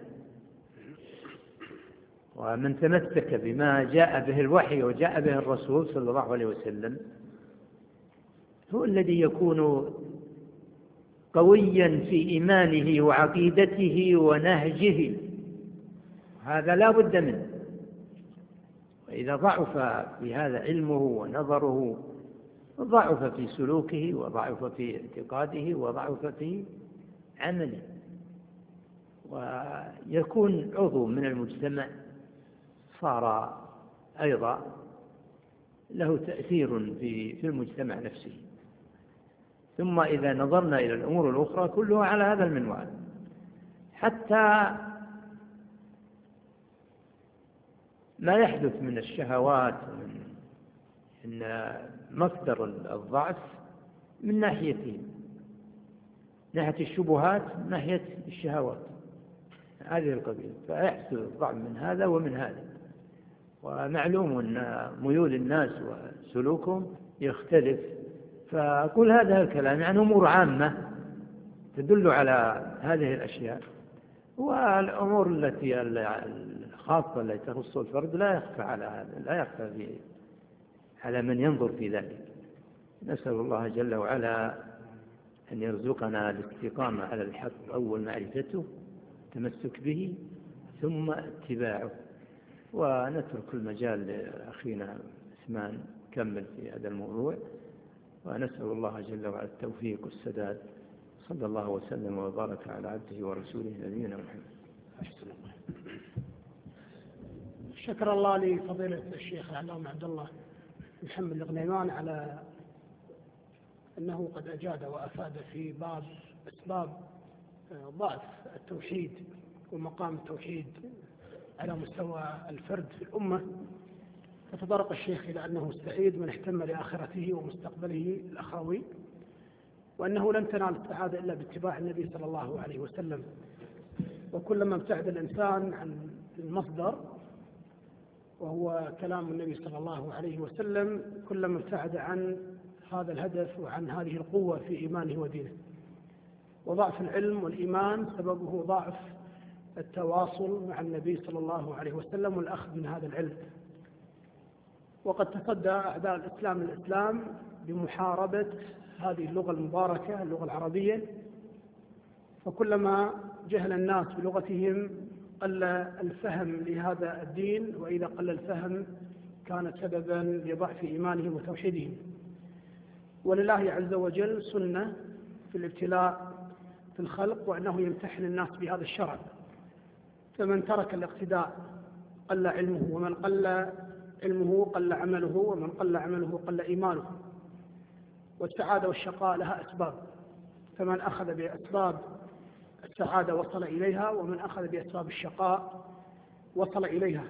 ومن تمسك بما جاء به الوحي وجاء به الرسول صلى الله عليه وسلم هو الذي يكون قويا في إيمانه وعقيدته ونهجه، هذا لا بد منه. وإذا ضعف في هذا علمه ونظره، ضعف في سلوكه، وضعف في اعتقاده، وضعف في عمله، ويكون عضو من المجتمع صار أيضا له تأثير في المجتمع نفسه. ثم إذا نظرنا إلى الأمور الأخرى كلها على هذا المنوال، حتى ما يحدث من الشهوات، إن مصدر الضعف من ناحيتين: ناحية الشبهات، ناحية الشهوات، هذه القبيل. فيحصل الضعف من هذا ومن هذا. ومعلوم أن ميول الناس وسلوكهم يختلف. فأقول هذا الكلام يعني أمور عامة تدل على هذه الأشياء، والأمور التي الخاصة التي تخص الفرد لا يخفى على هذا، لا يخفى على من ينظر في ذلك. نسأل الله جل وعلا أن يرزقنا الاستقامة على الحق، أول معرفته تمسك به ثم اتباعه. ونترك المجال لأخينا عثمان كمل في هذا الموضوع، ونسأل الله جل وعلا التوفيق والسداد. صلى الله وسلم وبارك على عبده ورسوله نبينا محمد. شكر الله لفضيلة الشيخ العلامة عبد الله محمد الغنيمان على أنه قد أجاد وأفاد في باب أسباب ضعف التوحيد ومقام التوحيد على مستوى الفرد في الأمة. فتطرق الشيخ إلى أنه السعيد من اهتم لآخرته ومستقبله الأخروي، وأنه لن تنال السعادة إلا باتباع النبي صلى الله عليه وسلم. وكلما ابتعد الإنسان عن المصدر وهو كلام النبي صلى الله عليه وسلم كلما ابتعد عن هذا الهدف وعن هذه القوة في إيمانه ودينه. وضعف العلم والإيمان سببه ضعف التواصل مع النبي صلى الله عليه وسلم والأخذ من هذا العلم. وقد تصدى أعداء الإسلام بمحاربة هذه اللغة المباركة، اللغة العربية، فكلما جهل الناس بلغتهم قل الفهم لهذا الدين، وإذا قل الفهم كان سببا لضعف إيمانهم وتوحيدهم. ولله عز وجل سنة في الابتلاء في الخلق، وأنه يمتحن الناس بهذا الشرع. فمن ترك الاقتداء قل علمه، ومن قل علمه قل عمله، ومن قل عمله قل إيمانه. والسعادة والشقاء لها أسباب، فمن أخذ بأسباب السعادة وصل إليها، ومن أخذ بأسباب الشقاء وصل إليها.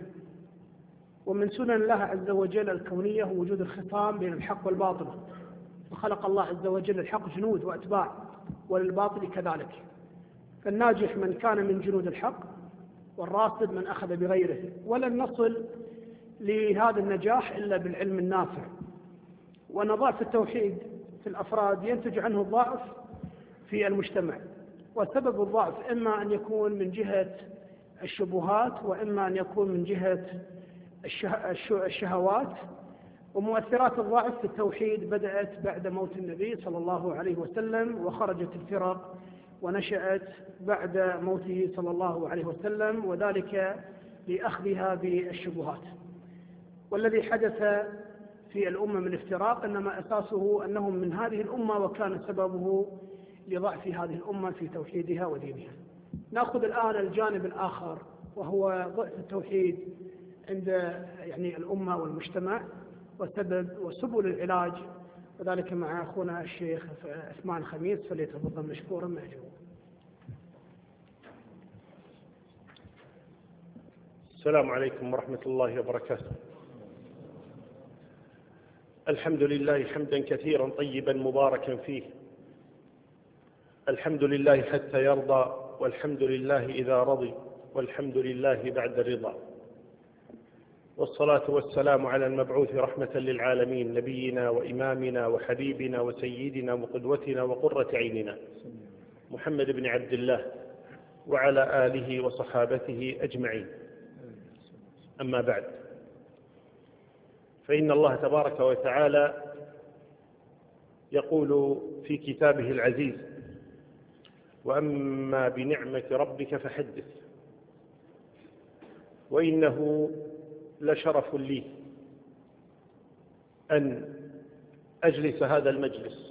ومن سنن الله عز وجل الكونية هو وجود الخصام بين الحق والباطل، وخلق الله عز وجل الحق جنود وأتباع، وللباطل كذلك. فالناجح من كان من جنود الحق، والراصد من أخذ بغيره. ولن نصل لهذا النجاح إلا بالعلم النافع. وأن ضعف التوحيد في الأفراد ينتج عنه الضعف في المجتمع. وسبب الضعف إما أن يكون من جهة الشبهات، وإما أن يكون من جهة الشهوات. ومؤثرات الضعف في التوحيد بدأت بعد موت النبي صلى الله عليه وسلم، وخرجت الفرق ونشأت بعد موته صلى الله عليه وسلم، وذلك لأخذها بالشبهات. والذي حدث في الأمة من افتراق إنما أساسه أنهم من هذه الأمة، وكان سببه لضعف هذه الأمة في توحيدها ودينها. نأخذ الآن الجانب الآخر، وهو ضعف التوحيد عند الأمة والمجتمع، وسبل العلاج، وذلك مع أخونا الشيخ عثمان خميس، فليتفضل مشكورا مأجورا. السلام عليكم ورحمة الله وبركاته. الحمد لله حمدا كثيرا طيبا مباركا فيه. الحمد لله حتى يرضى، والحمد لله إذا رضي، والحمد لله بعد الرضا. والصلاة والسلام على المبعوث رحمة للعالمين، نبينا وإمامنا وحبيبنا وسيدنا وقدوتنا وقرة عيننا محمد بن عبد الله، وعلى آله وصحابته أجمعين. أما بعد، فإن الله تبارك وتعالى يقول في كتابه العزيز: وأما بنعمة ربك فحدث. وإنه لشرف لي أن أجلس هذا المجلس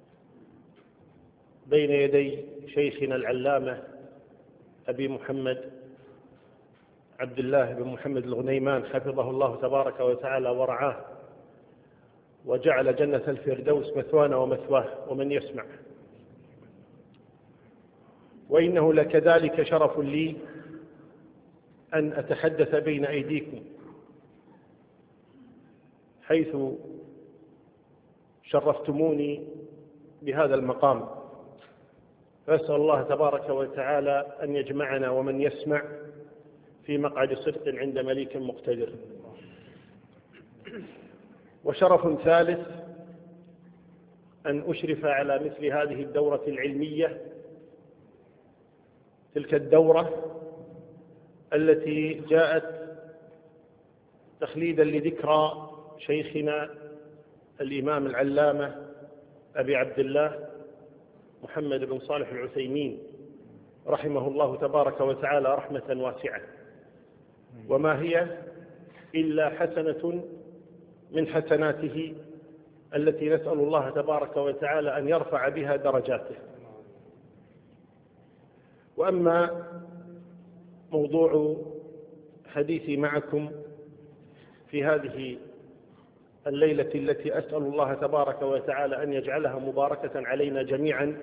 بين يدي شيخنا العلامة أبي محمد عبد الله بن محمد الغنيمان، حفظه الله تبارك وتعالى ورعاه، وجعل جنة الفردوس مثوانا ومثواه ومن يسمع. وإنه لكذلك شرف لي أن أتحدث بين أيديكم، حيث شرفتموني بهذا المقام. فأسأل الله تبارك وتعالى أن يجمعنا ومن يسمع في مقعد صدق عند مليك مقتدر. وشرف ثالث أن أشرف على مثل هذه الدورة العلمية، تلك الدورة التي جاءت تخليدا لذكرى شيخنا الإمام العلامة أبي عبد الله محمد بن صالح العثيمين رحمه الله تبارك وتعالى رحمة واسعة. وما هي إلا حسنة من حسناته التي نسأل الله تبارك وتعالى أن يرفع بها درجاته. وأما موضوع حديثي معكم في هذه الليلة التي أسأل الله تبارك وتعالى أن يجعلها مباركة علينا جميعا،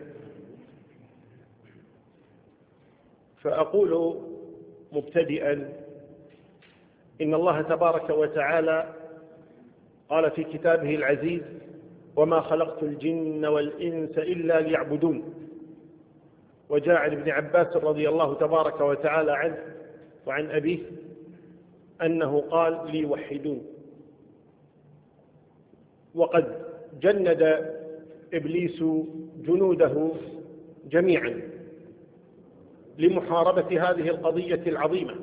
فأقول مبتدئا: إن الله تبارك وتعالى قال في كتابه العزيز: وما خلقت الجن والإنس إلا ليعبدون. وجاء عن ابن عباس رضي الله تبارك وتعالى عنه وعن أبيه أنه قال: ليوحدون. وقد جند إبليس جنوده جميعا لمحاربة هذه القضية العظيمة،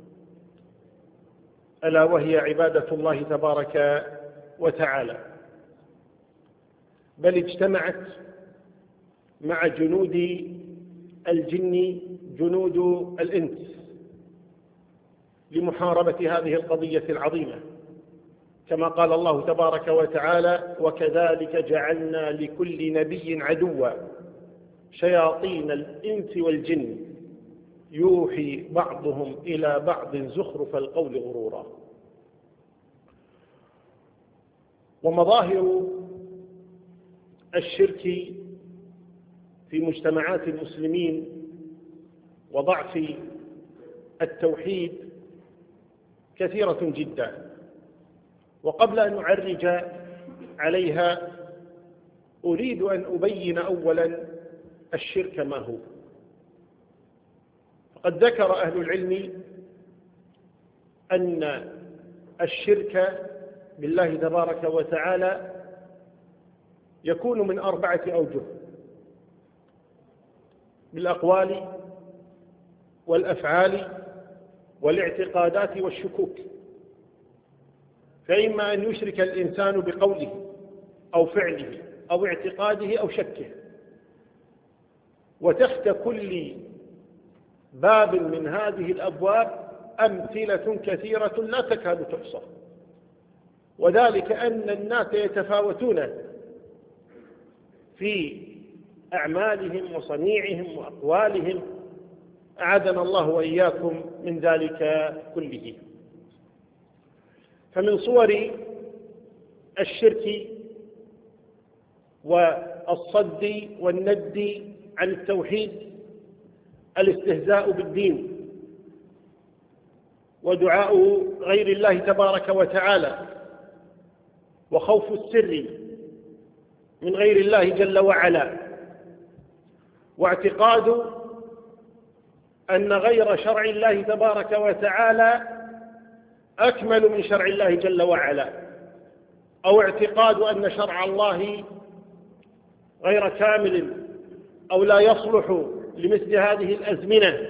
ألا وهي عبادة الله تبارك وتعالى، بل اجتمعت مع جنود الجن جنود الإنس لمحاربة هذه القضية العظيمة، كما قال الله تبارك وتعالى: وكذلك جعلنا لكل نبي عدوا شياطين الإنس والجن يوحي بعضهم إلى بعض زخرف القول غرورا. ومظاهر الشرك في مجتمعات المسلمين وضعف التوحيد كثيرة جدا، وقبل أن أعرج عليها أريد أن أبين أولا الشرك ما هو. فقد ذكر أهل العلم أن الشرك بالله تبارك وتعالى يكون من 4 أوجه: بالأقوال والأفعال والاعتقادات والشكوك. فإما أن يشرك الإنسان بقوله أو فعله أو اعتقاده أو شكه، وتحت كل باب من هذه الأبواب أمثلة كثيرة لا تكاد تحصى، وذلك أن الناس يتفاوتون في أعمالهم وصنيعهم وأقوالهم، أعاذنا الله وإياكم من ذلك كله. فمن صور الشرك والصد والند عن التوحيد الاستهزاء بالدين ودعاء غير الله تبارك وتعالى وخوف السر من غير الله جل وعلا، واعتقاد أن غير شرع الله تبارك وتعالى أكمل من شرع الله جل وعلا، أو اعتقاد أن شرع الله غير كامل أو لا يصلح لمثل هذه الأزمنة،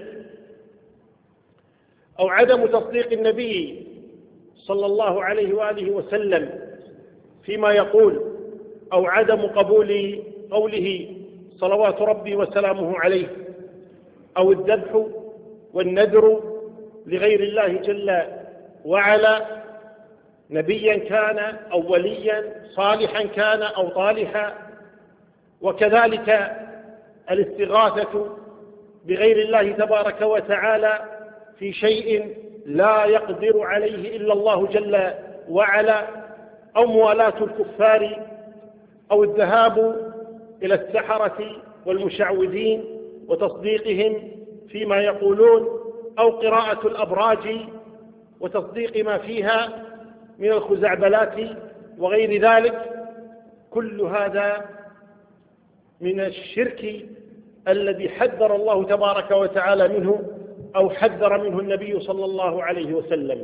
أو عدم تصديق النبي صلى الله عليه وآله وسلم فيما يقول، أو عدم قبول قوله صلوات ربي وسلامه عليه، أو الذبح والنذر لغير الله جل وعلا، نبيا كان أو وليا، صالحا كان أو طالحا، وكذلك الاستغاثة بغير الله تبارك وتعالى في شيء لا يقدر عليه إلا الله جل وعلا، أو موالاة الكفار، أو الذهاب إلى السحرة والمشعوذين وتصديقهم فيما يقولون، أو قراءة الأبراج وتصديق ما فيها من الخزعبلات وغير ذلك. كل هذا من الشرك الذي حذر الله تبارك وتعالى منه، أو حذر منه النبي صلى الله عليه وسلم.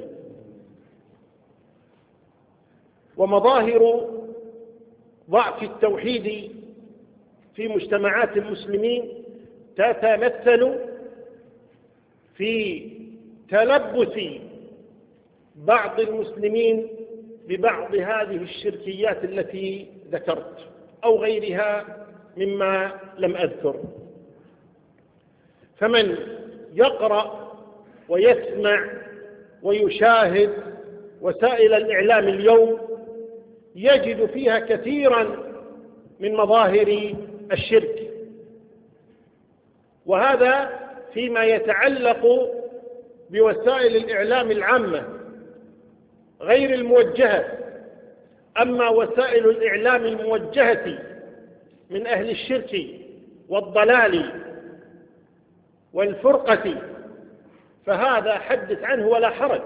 ومظاهر ضعف التوحيد في مجتمعات المسلمين تتمثل في تلبس بعض المسلمين ببعض هذه الشركيات التي ذكرت أو غيرها مما لم أذكر. فمن يقرأ ويسمع ويشاهد وسائل الإعلام اليوم يجد فيها كثيرا من مظاهر الشرك، وهذا فيما يتعلق بوسائل الإعلام العامة غير الموجهة. أما وسائل الإعلام الموجهة من أهل الشرك والضلال والفرقة فهذا حدث عنه ولا حرج.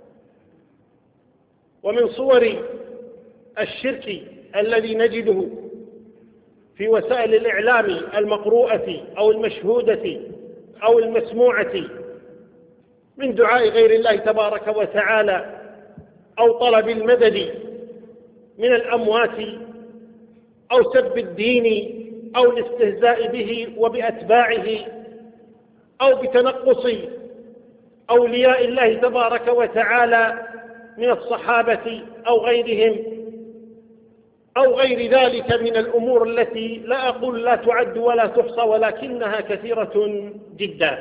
ومن صور الشرك الذي نجده في وسائل الإعلام المقروءة أو المشهودة أو المسموعة من دعاء غير الله تبارك وتعالى، أو طلب المدد من الأموات، أو سب الدين أو الاستهزاء به وبأتباعه أو بتنقص أولياء الله تبارك وتعالى من الصحابة أو غيرهم أو غير ذلك من الأمور التي لا أقول لا تعد ولا تحصى ولكنها كثيرة جدا.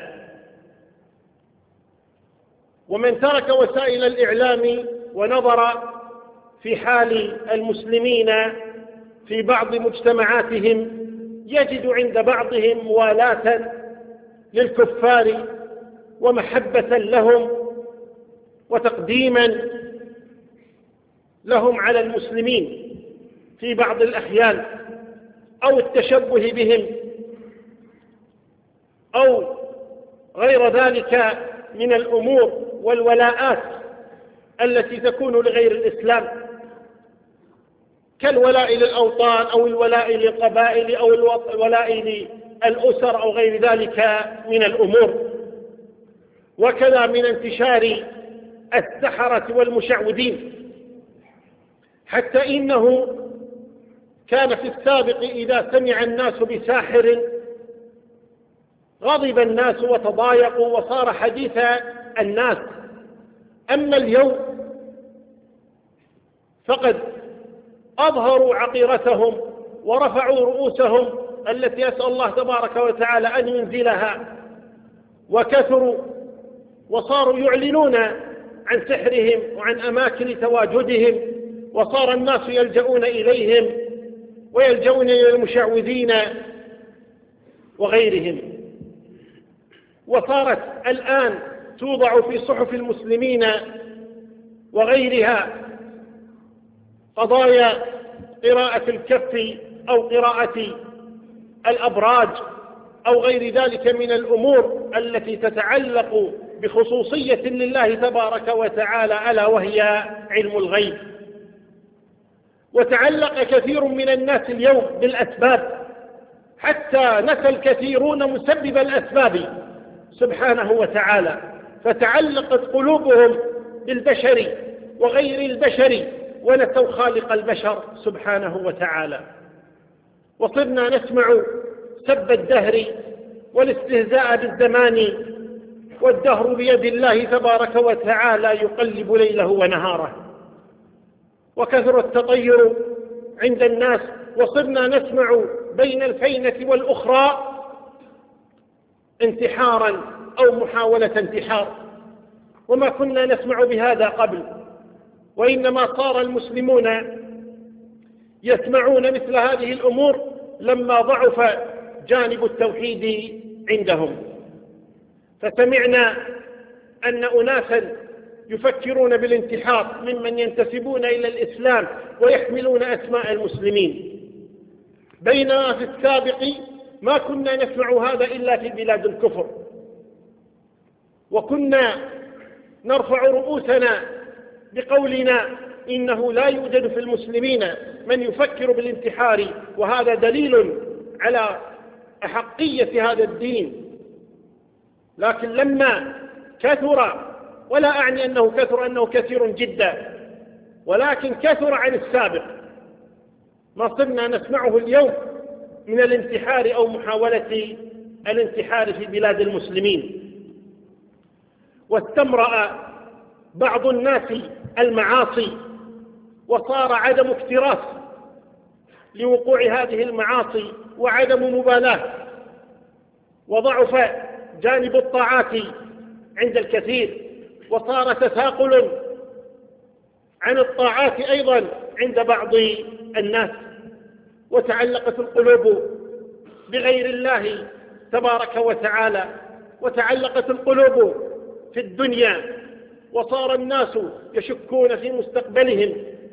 ومن ترك وسائل الإعلام ونظر في حال المسلمين في بعض مجتمعاتهم يجد عند بعضهم موالاة للكفار ومحبة لهم وتقديما لهم على المسلمين في بعض الأحيان، أو التشبه بهم أو غير ذلك من الأمور والولاءات التي تكون لغير الإسلام، كالولاء للأوطان أو الولاء للقبائل أو الولاء للأسر أو غير ذلك من الأمور. وكذا من انتشار السحرة والمشعوذين، حتى إنه كان في السابق إذا سمع الناس بساحر غضب الناس وتضايقوا وصار حديث الناس. أما اليوم فقد أظهروا عقيرتهم ورفعوا رؤوسهم التي أسأل الله تبارك وتعالى أن ينزلها، وكثروا وصاروا يعلنون عن سحرهم وعن أماكن تواجدهم، وصار الناس يلجؤون إليهم ويلجؤون إلى المشعوذين وغيرهم. وصارت الآن توضع في صحف المسلمين وغيرها قضايا قراءة الكف أو قراءة الأبراج أو غير ذلك من الأمور التي تتعلق بخصوصية لله تبارك وتعالى، ألا وهي علم الغيب. وتعلق كثير من الناس اليوم بالأسباب، حتى نسى الكثيرون مسبب الأسباب سبحانه وتعالى، فتعلقت قلوبهم بالبشر وغير البشر ونسوا خالق البشر سبحانه وتعالى. وصرنا نسمع سب الدهر والاستهزاء بالزمان، والدهر بيد الله تبارك وتعالى يقلب ليله ونهاره. وكثر التطير عند الناس، وصرنا نسمع بين الفينة والأخرى انتحارا أو محاولة انتحار، وما كنا نسمع بهذا قبل. وإنما صار المسلمون يسمعون مثل هذه الأمور لما ضعف جانب التوحيد عندهم. فسمعنا أن أناسا يفكرون بالانتحار ممن ينتسبون إلى الإسلام ويحملون أسماء المسلمين، بينما في السابق ما كنا نسمع هذا إلا في بلاد الكفر. وكنا نرفع رؤوسنا بقولنا إنه لا يوجد في المسلمين من يفكر بالانتحار، وهذا دليل على أحقية هذا الدين. لكن لما كثر، ولا أعني أنه كثر أنه كثير جدا، ولكن كثر عن السابق، ما صرنا نسمعه اليوم من الانتحار أو محاولة الانتحار في بلاد المسلمين. واستمرأ بعض الناس المعاصي، وصار عدم اكتراث لوقوع هذه المعاصي وعدم مبالاة، وضعف جانب الطاعات عند الكثير، وصار تثاقل عن الطاعات أيضا عند بعض الناس، وتعلقت القلوب بغير الله تبارك وتعالى، وتعلقت القلوب في الدنيا، وصار الناس يشكون في مستقبلهم،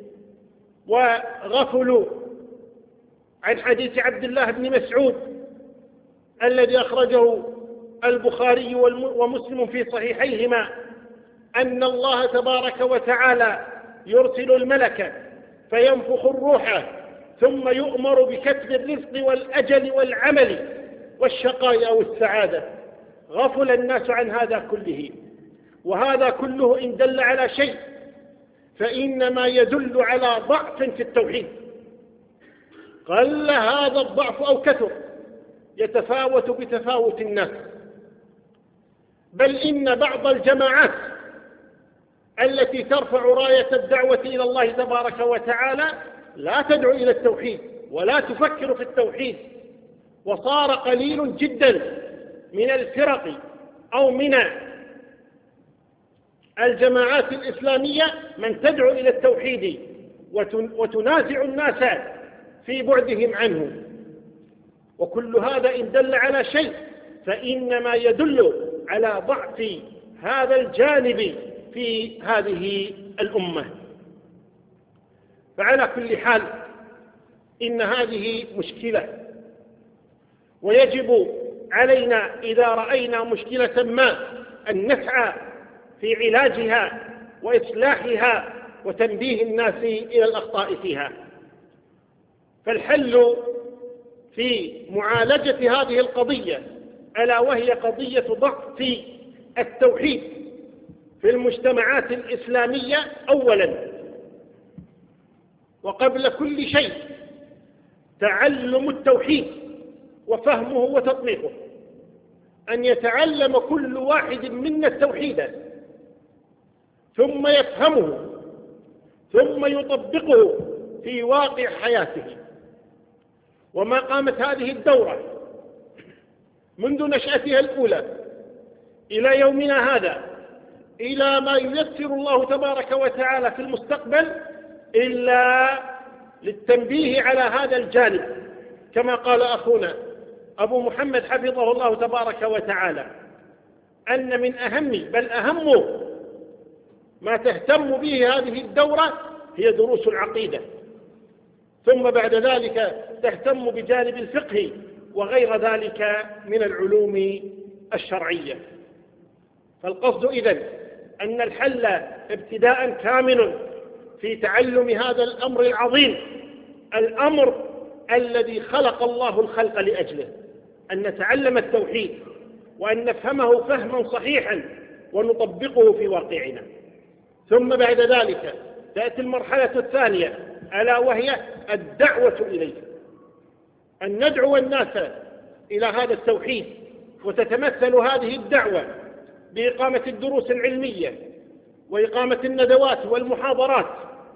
وغفلوا عن حديث عبد الله بن مسعود الذي أخرجه البخاري ومسلم في صحيحيهما، أن الله تبارك وتعالى يرسل الملك فينفخ الروح ثم يؤمر بكتب الرزق والأجل والعمل والشقاء أو السعادة. غفل الناس عن هذا كله، وهذا كله إن دل على شيء فإنما يدل على ضعف في التوحيد، قل هذا الضعف أو كثر يتفاوت بتفاوت الناس، بل إن بعض الجماعات التي ترفع راية الدعوة إلى الله تبارك وتعالى لا تدعو إلى التوحيد ولا تفكر في التوحيد، وصار قليل جدا من الفرق أو من الجماعات الإسلامية من تدعو إلى التوحيد وتنازع الناس في بعدهم عنه. وكل هذا إن دل على شيء فإنما يدل على ضعف هذا الجانب في هذه الأمة. فعلى كل حال إن هذه مشكلة، ويجب علينا إذا رأينا مشكلة ما أن نسعى في علاجها وإصلاحها وتنبيه الناس إلى الأخطاء فيها. فالحل في معالجة هذه القضية ألا وهي قضية ضعف التوحيد في المجتمعات الإسلامية أولا وقبل كل شيء تعلم التوحيد وفهمه وتطبيقه، أن يتعلم كل واحد منا التوحيد ثم يفهمه ثم يطبقه في واقع حياته. وما قامت هذه الدورة منذ نشأتها الأولى إلى يومنا هذا إلى ما ييسر الله تبارك وتعالى في المستقبل إلا للتنبيه على هذا الجانب، كما قال أخونا أبو محمد حفظه الله تبارك وتعالى أن من أهم بل أهم ما تهتم به هذه الدورة هي دروس العقيدة، ثم بعد ذلك تهتم بجانب الفقه وغير ذلك من العلوم الشرعية. فالقصد إذن أن الحل ابتداء كامل في تعلم هذا الأمر العظيم، الأمر الذي خلق الله الخلق لأجله، أن نتعلم التوحيد وأن نفهمه فهما صحيحا ونطبقه في واقعنا. ثم بعد ذلك تأتي المرحلة الثانية ألا وهي الدعوة إليه، أن ندعو الناس إلى هذا التوحيد، وتتمثل هذه الدعوة بإقامة الدروس العلمية وإقامة الندوات والمحاضرات،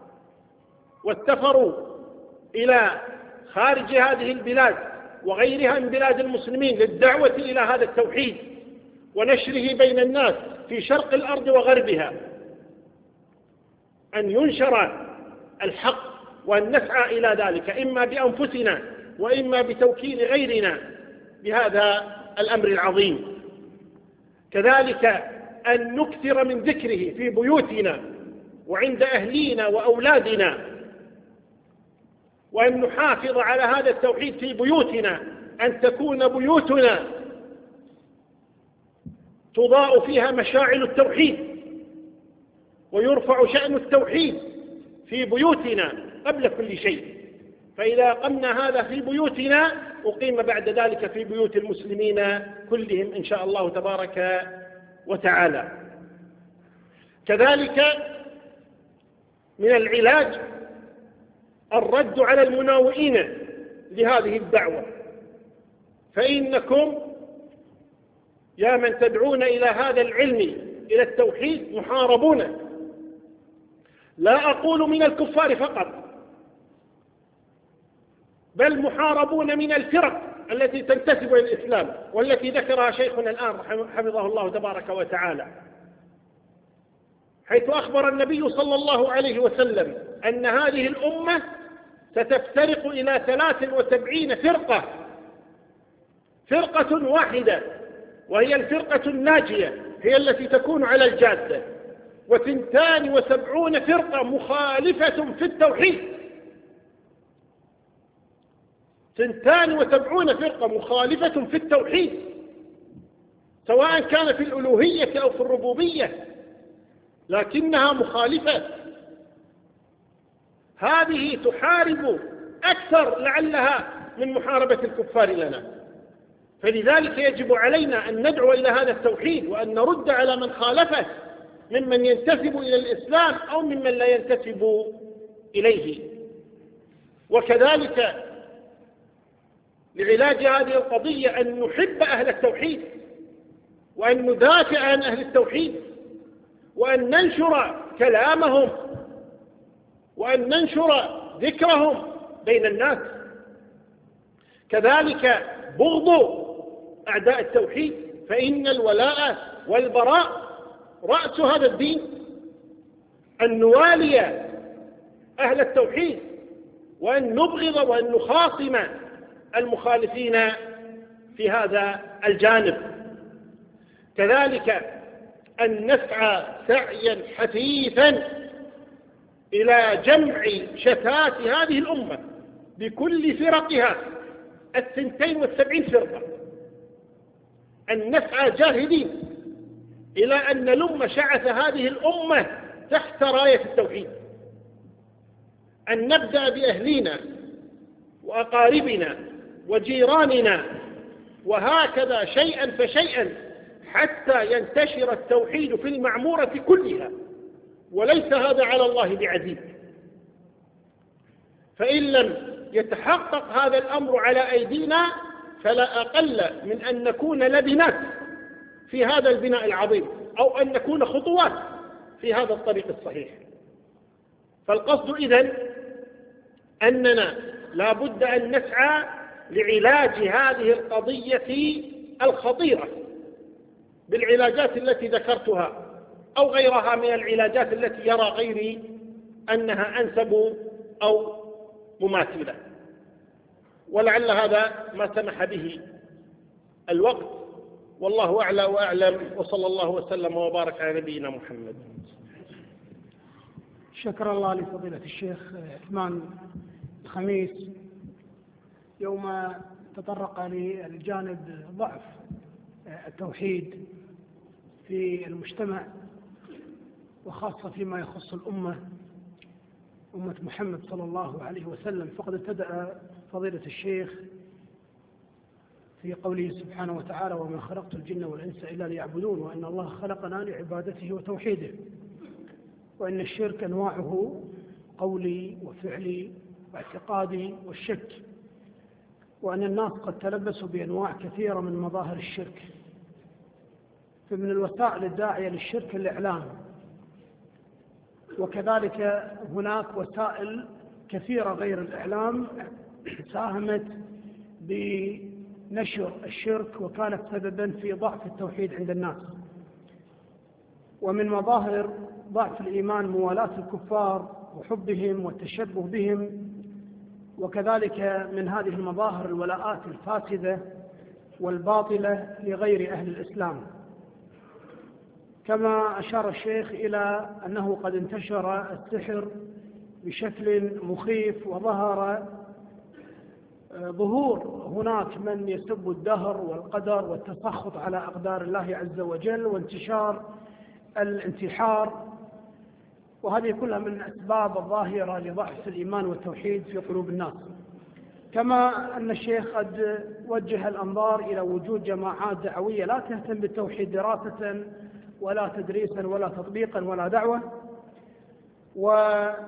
والسفر إلى خارج هذه البلاد وغيرها من بلاد المسلمين للدعوة إلى هذا التوحيد ونشره بين الناس في شرق الأرض وغربها، أن ينشر الحق وأن نسعى إلى ذلك إما بأنفسنا وإما بتوكيل غيرنا بهذا الأمر العظيم. كذلك أن نكثر من ذكره في بيوتنا وعند أهلينا وأولادنا، وأن نحافظ على هذا التوحيد في بيوتنا، أن تكون بيوتنا تضاء فيها مشاعل التوحيد ويرفع شأن التوحيد في بيوتنا قبل كل شيء. فإذا قمنا هذا في بيوتنا أقيم بعد ذلك في بيوت المسلمين كلهم إن شاء الله تبارك وتعالى. كذلك من العلاج الرد على المناوئين لهذه الدعوة، فإنكم يا من تدعون إلى هذا العلم إلى التوحيد محاربون، لا أقول من الكفار فقط، بل محاربون من الفرق التي تنتسب إلى الإسلام والتي ذكرها شيخنا الآن حفظه الله تبارك وتعالى، حيث أخبر النبي صلى الله عليه وسلم أن هذه الأمة ستفترق إلى 73 فرقة واحدة، وهي الفرقة الناجية هي التي تكون على الجادة، و72 فرقة مخالفة في التوحيد، 72 فرقة مخالفة في التوحيد، سواء كان في الألوهية أو في الربوبية، لكنها مخالفة. هذه تحارب أكثر لعلها من محاربة الكفار لنا، فلذلك يجب علينا أن ندعو إلى هذا التوحيد وأن نرد على من خالفه ممن ينتسب إلى الإسلام أو ممن لا ينتسب إليه. وكذلك لعلاج هذه القضية أن نحب أهل التوحيد، وأن ندافع عن أهل التوحيد، وأن ننشر كلامهم، وأن ننشر ذكرهم بين الناس. كذلك بغض أعداء التوحيد، فإن الولاء والبراء رأس هذا الدين، أن نوالي أهل التوحيد، وأن نبغض وأن نخاصم المخالفين في هذا الجانب. كذلك أن نسعى سعيا حثيثا إلى جمع شتات هذه الأمة بكل فرقها 72 فرقة، أن نسعى جاهدين إلى أن نلم شعث هذه الأمة تحت راية التوحيد، أن نبدأ بأهلنا وأقاربنا وجيراننا، وهكذا شيئا فشيئا حتى ينتشر التوحيد في المعمورة كلها، وليس هذا على الله بعزيز. فإن لم يتحقق هذا الأمر على أيدينا فلا أقل من أن نكون لبنات في هذا البناء العظيم، أو أن نكون خطوات في هذا الطريق الصحيح. فالقصد إذن أننا لا بد أن نسعى لعلاج هذه القضية الخطيرة بالعلاجات التي ذكرتها، أو غيرها من العلاجات التي يرى غيري أنها أنسب أو مماثلة. ولعل هذا ما سمح به الوقت، والله أعلى وأعلم، وصلى الله وسلم وبارك على نبينا محمد. شكر الله لفضيلة الشيخ عثمان الخميس. يوم تطرق للجانب ضعف التوحيد في المجتمع، وخاصة فيما يخص أمة محمد صلى الله عليه وسلم، فقد ابتدأ فضيلة الشيخ في قوله سبحانه وتعالى: وما خلقت الجن والإنس إلا ليعبدون، وأن الله خلقنا لعبادته وتوحيده، وأن الشرك أنواعه قولي وفعلي واعتقادي والشك، وأن الناس قد تلبسوا بأنواع كثيرة من مظاهر الشرك. فمن الوسائل الداعية للشرك الإعلام، وكذلك هناك وسائل كثيرة غير الإعلام ساهمت بنشر الشرك وكانت سببا في ضعف التوحيد عند الناس. ومن مظاهر ضعف الإيمان موالاة الكفار وحبهم والتشبه بهم، وكذلك من هذه المظاهر الولاءات الفاسدة والباطلة لغير أهل الإسلام. كما أشار الشيخ إلى أنه قد انتشر السحر بشكل مخيف، وظهر ظهور هناك من يسب الدهر والقدر والتسخط على أقدار الله عز وجل، وانتشار الانتحار، وهذه كلها من الأسباب الظاهرة لضعف الإيمان والتوحيد في قلوب الناس. كما أن الشيخ قد وجه الأنظار إلى وجود جماعات دعوية لا تهتم بالتوحيد دراسة ولا تدريسا ولا تطبيقا ولا دعوة. ومن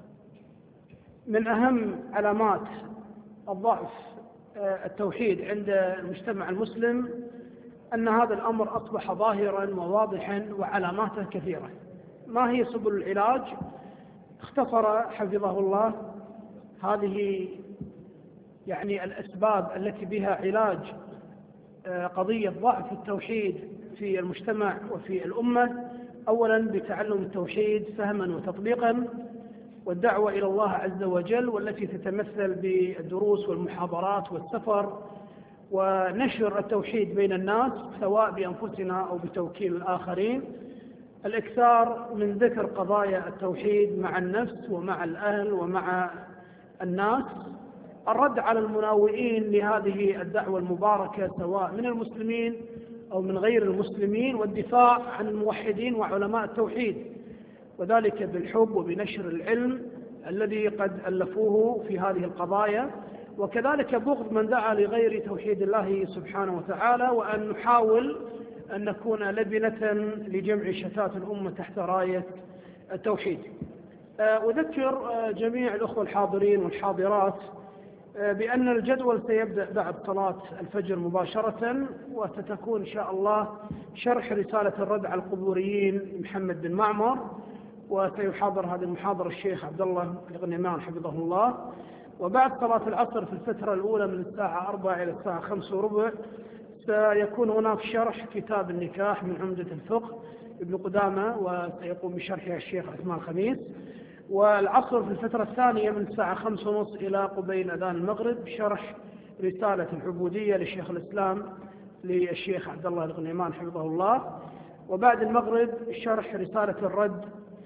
أهم علامات الضعف التوحيد عند المجتمع المسلم أن هذا الأمر أصبح ظاهرا وواضحا وعلاماته كثيرة. ما هي سبل العلاج؟ اختصر حفظه الله هذه يعني الأسباب التي بها علاج قضية ضعف التوحيد في المجتمع وفي الأمة. أولا بتعلم التوحيد فهما وتطبيقا، والدعوة إلى الله عز وجل، والتي تتمثل بالدروس والمحاضرات والسفر ونشر التوحيد بين الناس سواء بأنفسنا أو بتوكيل الآخرين. الإكثار من ذكر قضايا التوحيد مع النفس ومع الأهل ومع الناس. الرد على المناوئين لهذه الدعوة المباركة سواء من المسلمين أو من غير المسلمين، والدفاع عن الموحدين وعلماء التوحيد، وذلك بالحب وبنشر العلم الذي قد ألفوه في هذه القضايا، وكذلك بغض من دعا لغير توحيد الله سبحانه وتعالى، وأن نحاول أن نكون لبنة لجمع شتات الأمة تحت راية التوحيد. أذكر جميع الأخوة الحاضرين والحاضرات بأن الجدول سيبدأ بعد صلاة الفجر مباشرة، وستكون إن شاء الله شرح رسالة الرد على القبوريين محمد بن معمر، وسيحاضر هذه المحاضرة الشيخ عبد الله الغنيمان حفظه الله. وبعد صلاة العصر في الفترة الأولى من الساعة 4 إلى الساعة 5:15 سيكون هناك شرح كتاب النكاح من عمدة الفقه ابن قدامة، وسيقوم بشرحها الشيخ عثمان خميس. والعصر في الفترة الثانية من الساعة 5:30 إلى قبيل أذان المغرب شرح رسالة العبودية لشيخ الإسلام للشيخ عبد الله الغنيمان حفظه الله. وبعد المغرب شرح رسالة الرد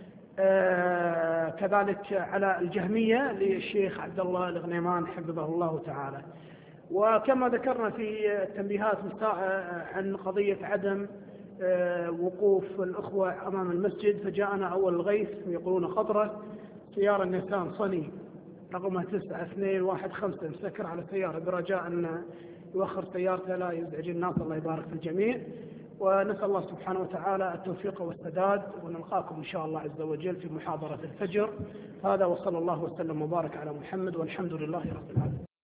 كذلك على الجهمية للشيخ عبد الله الغنيمان حفظه الله تعالى. وكما ذكرنا في التنبيهات عن قضية عدم وقوف الأخوة أمام المسجد، فجاءنا أول الغيث يقولون خطرة سيارة نيسان صني رقمها 92215 مسكر على سيارة، برجاء أن يوخر سيارته لا يزعج الناس، الله يبارك في الجميع. ونسأل الله سبحانه وتعالى التوفيق والسداد، ونلقاكم إن شاء الله عز وجل في محاضرة الفجر. هذا وصلى الله وسلم وبارك على محمد، والحمد لله رب العالمين.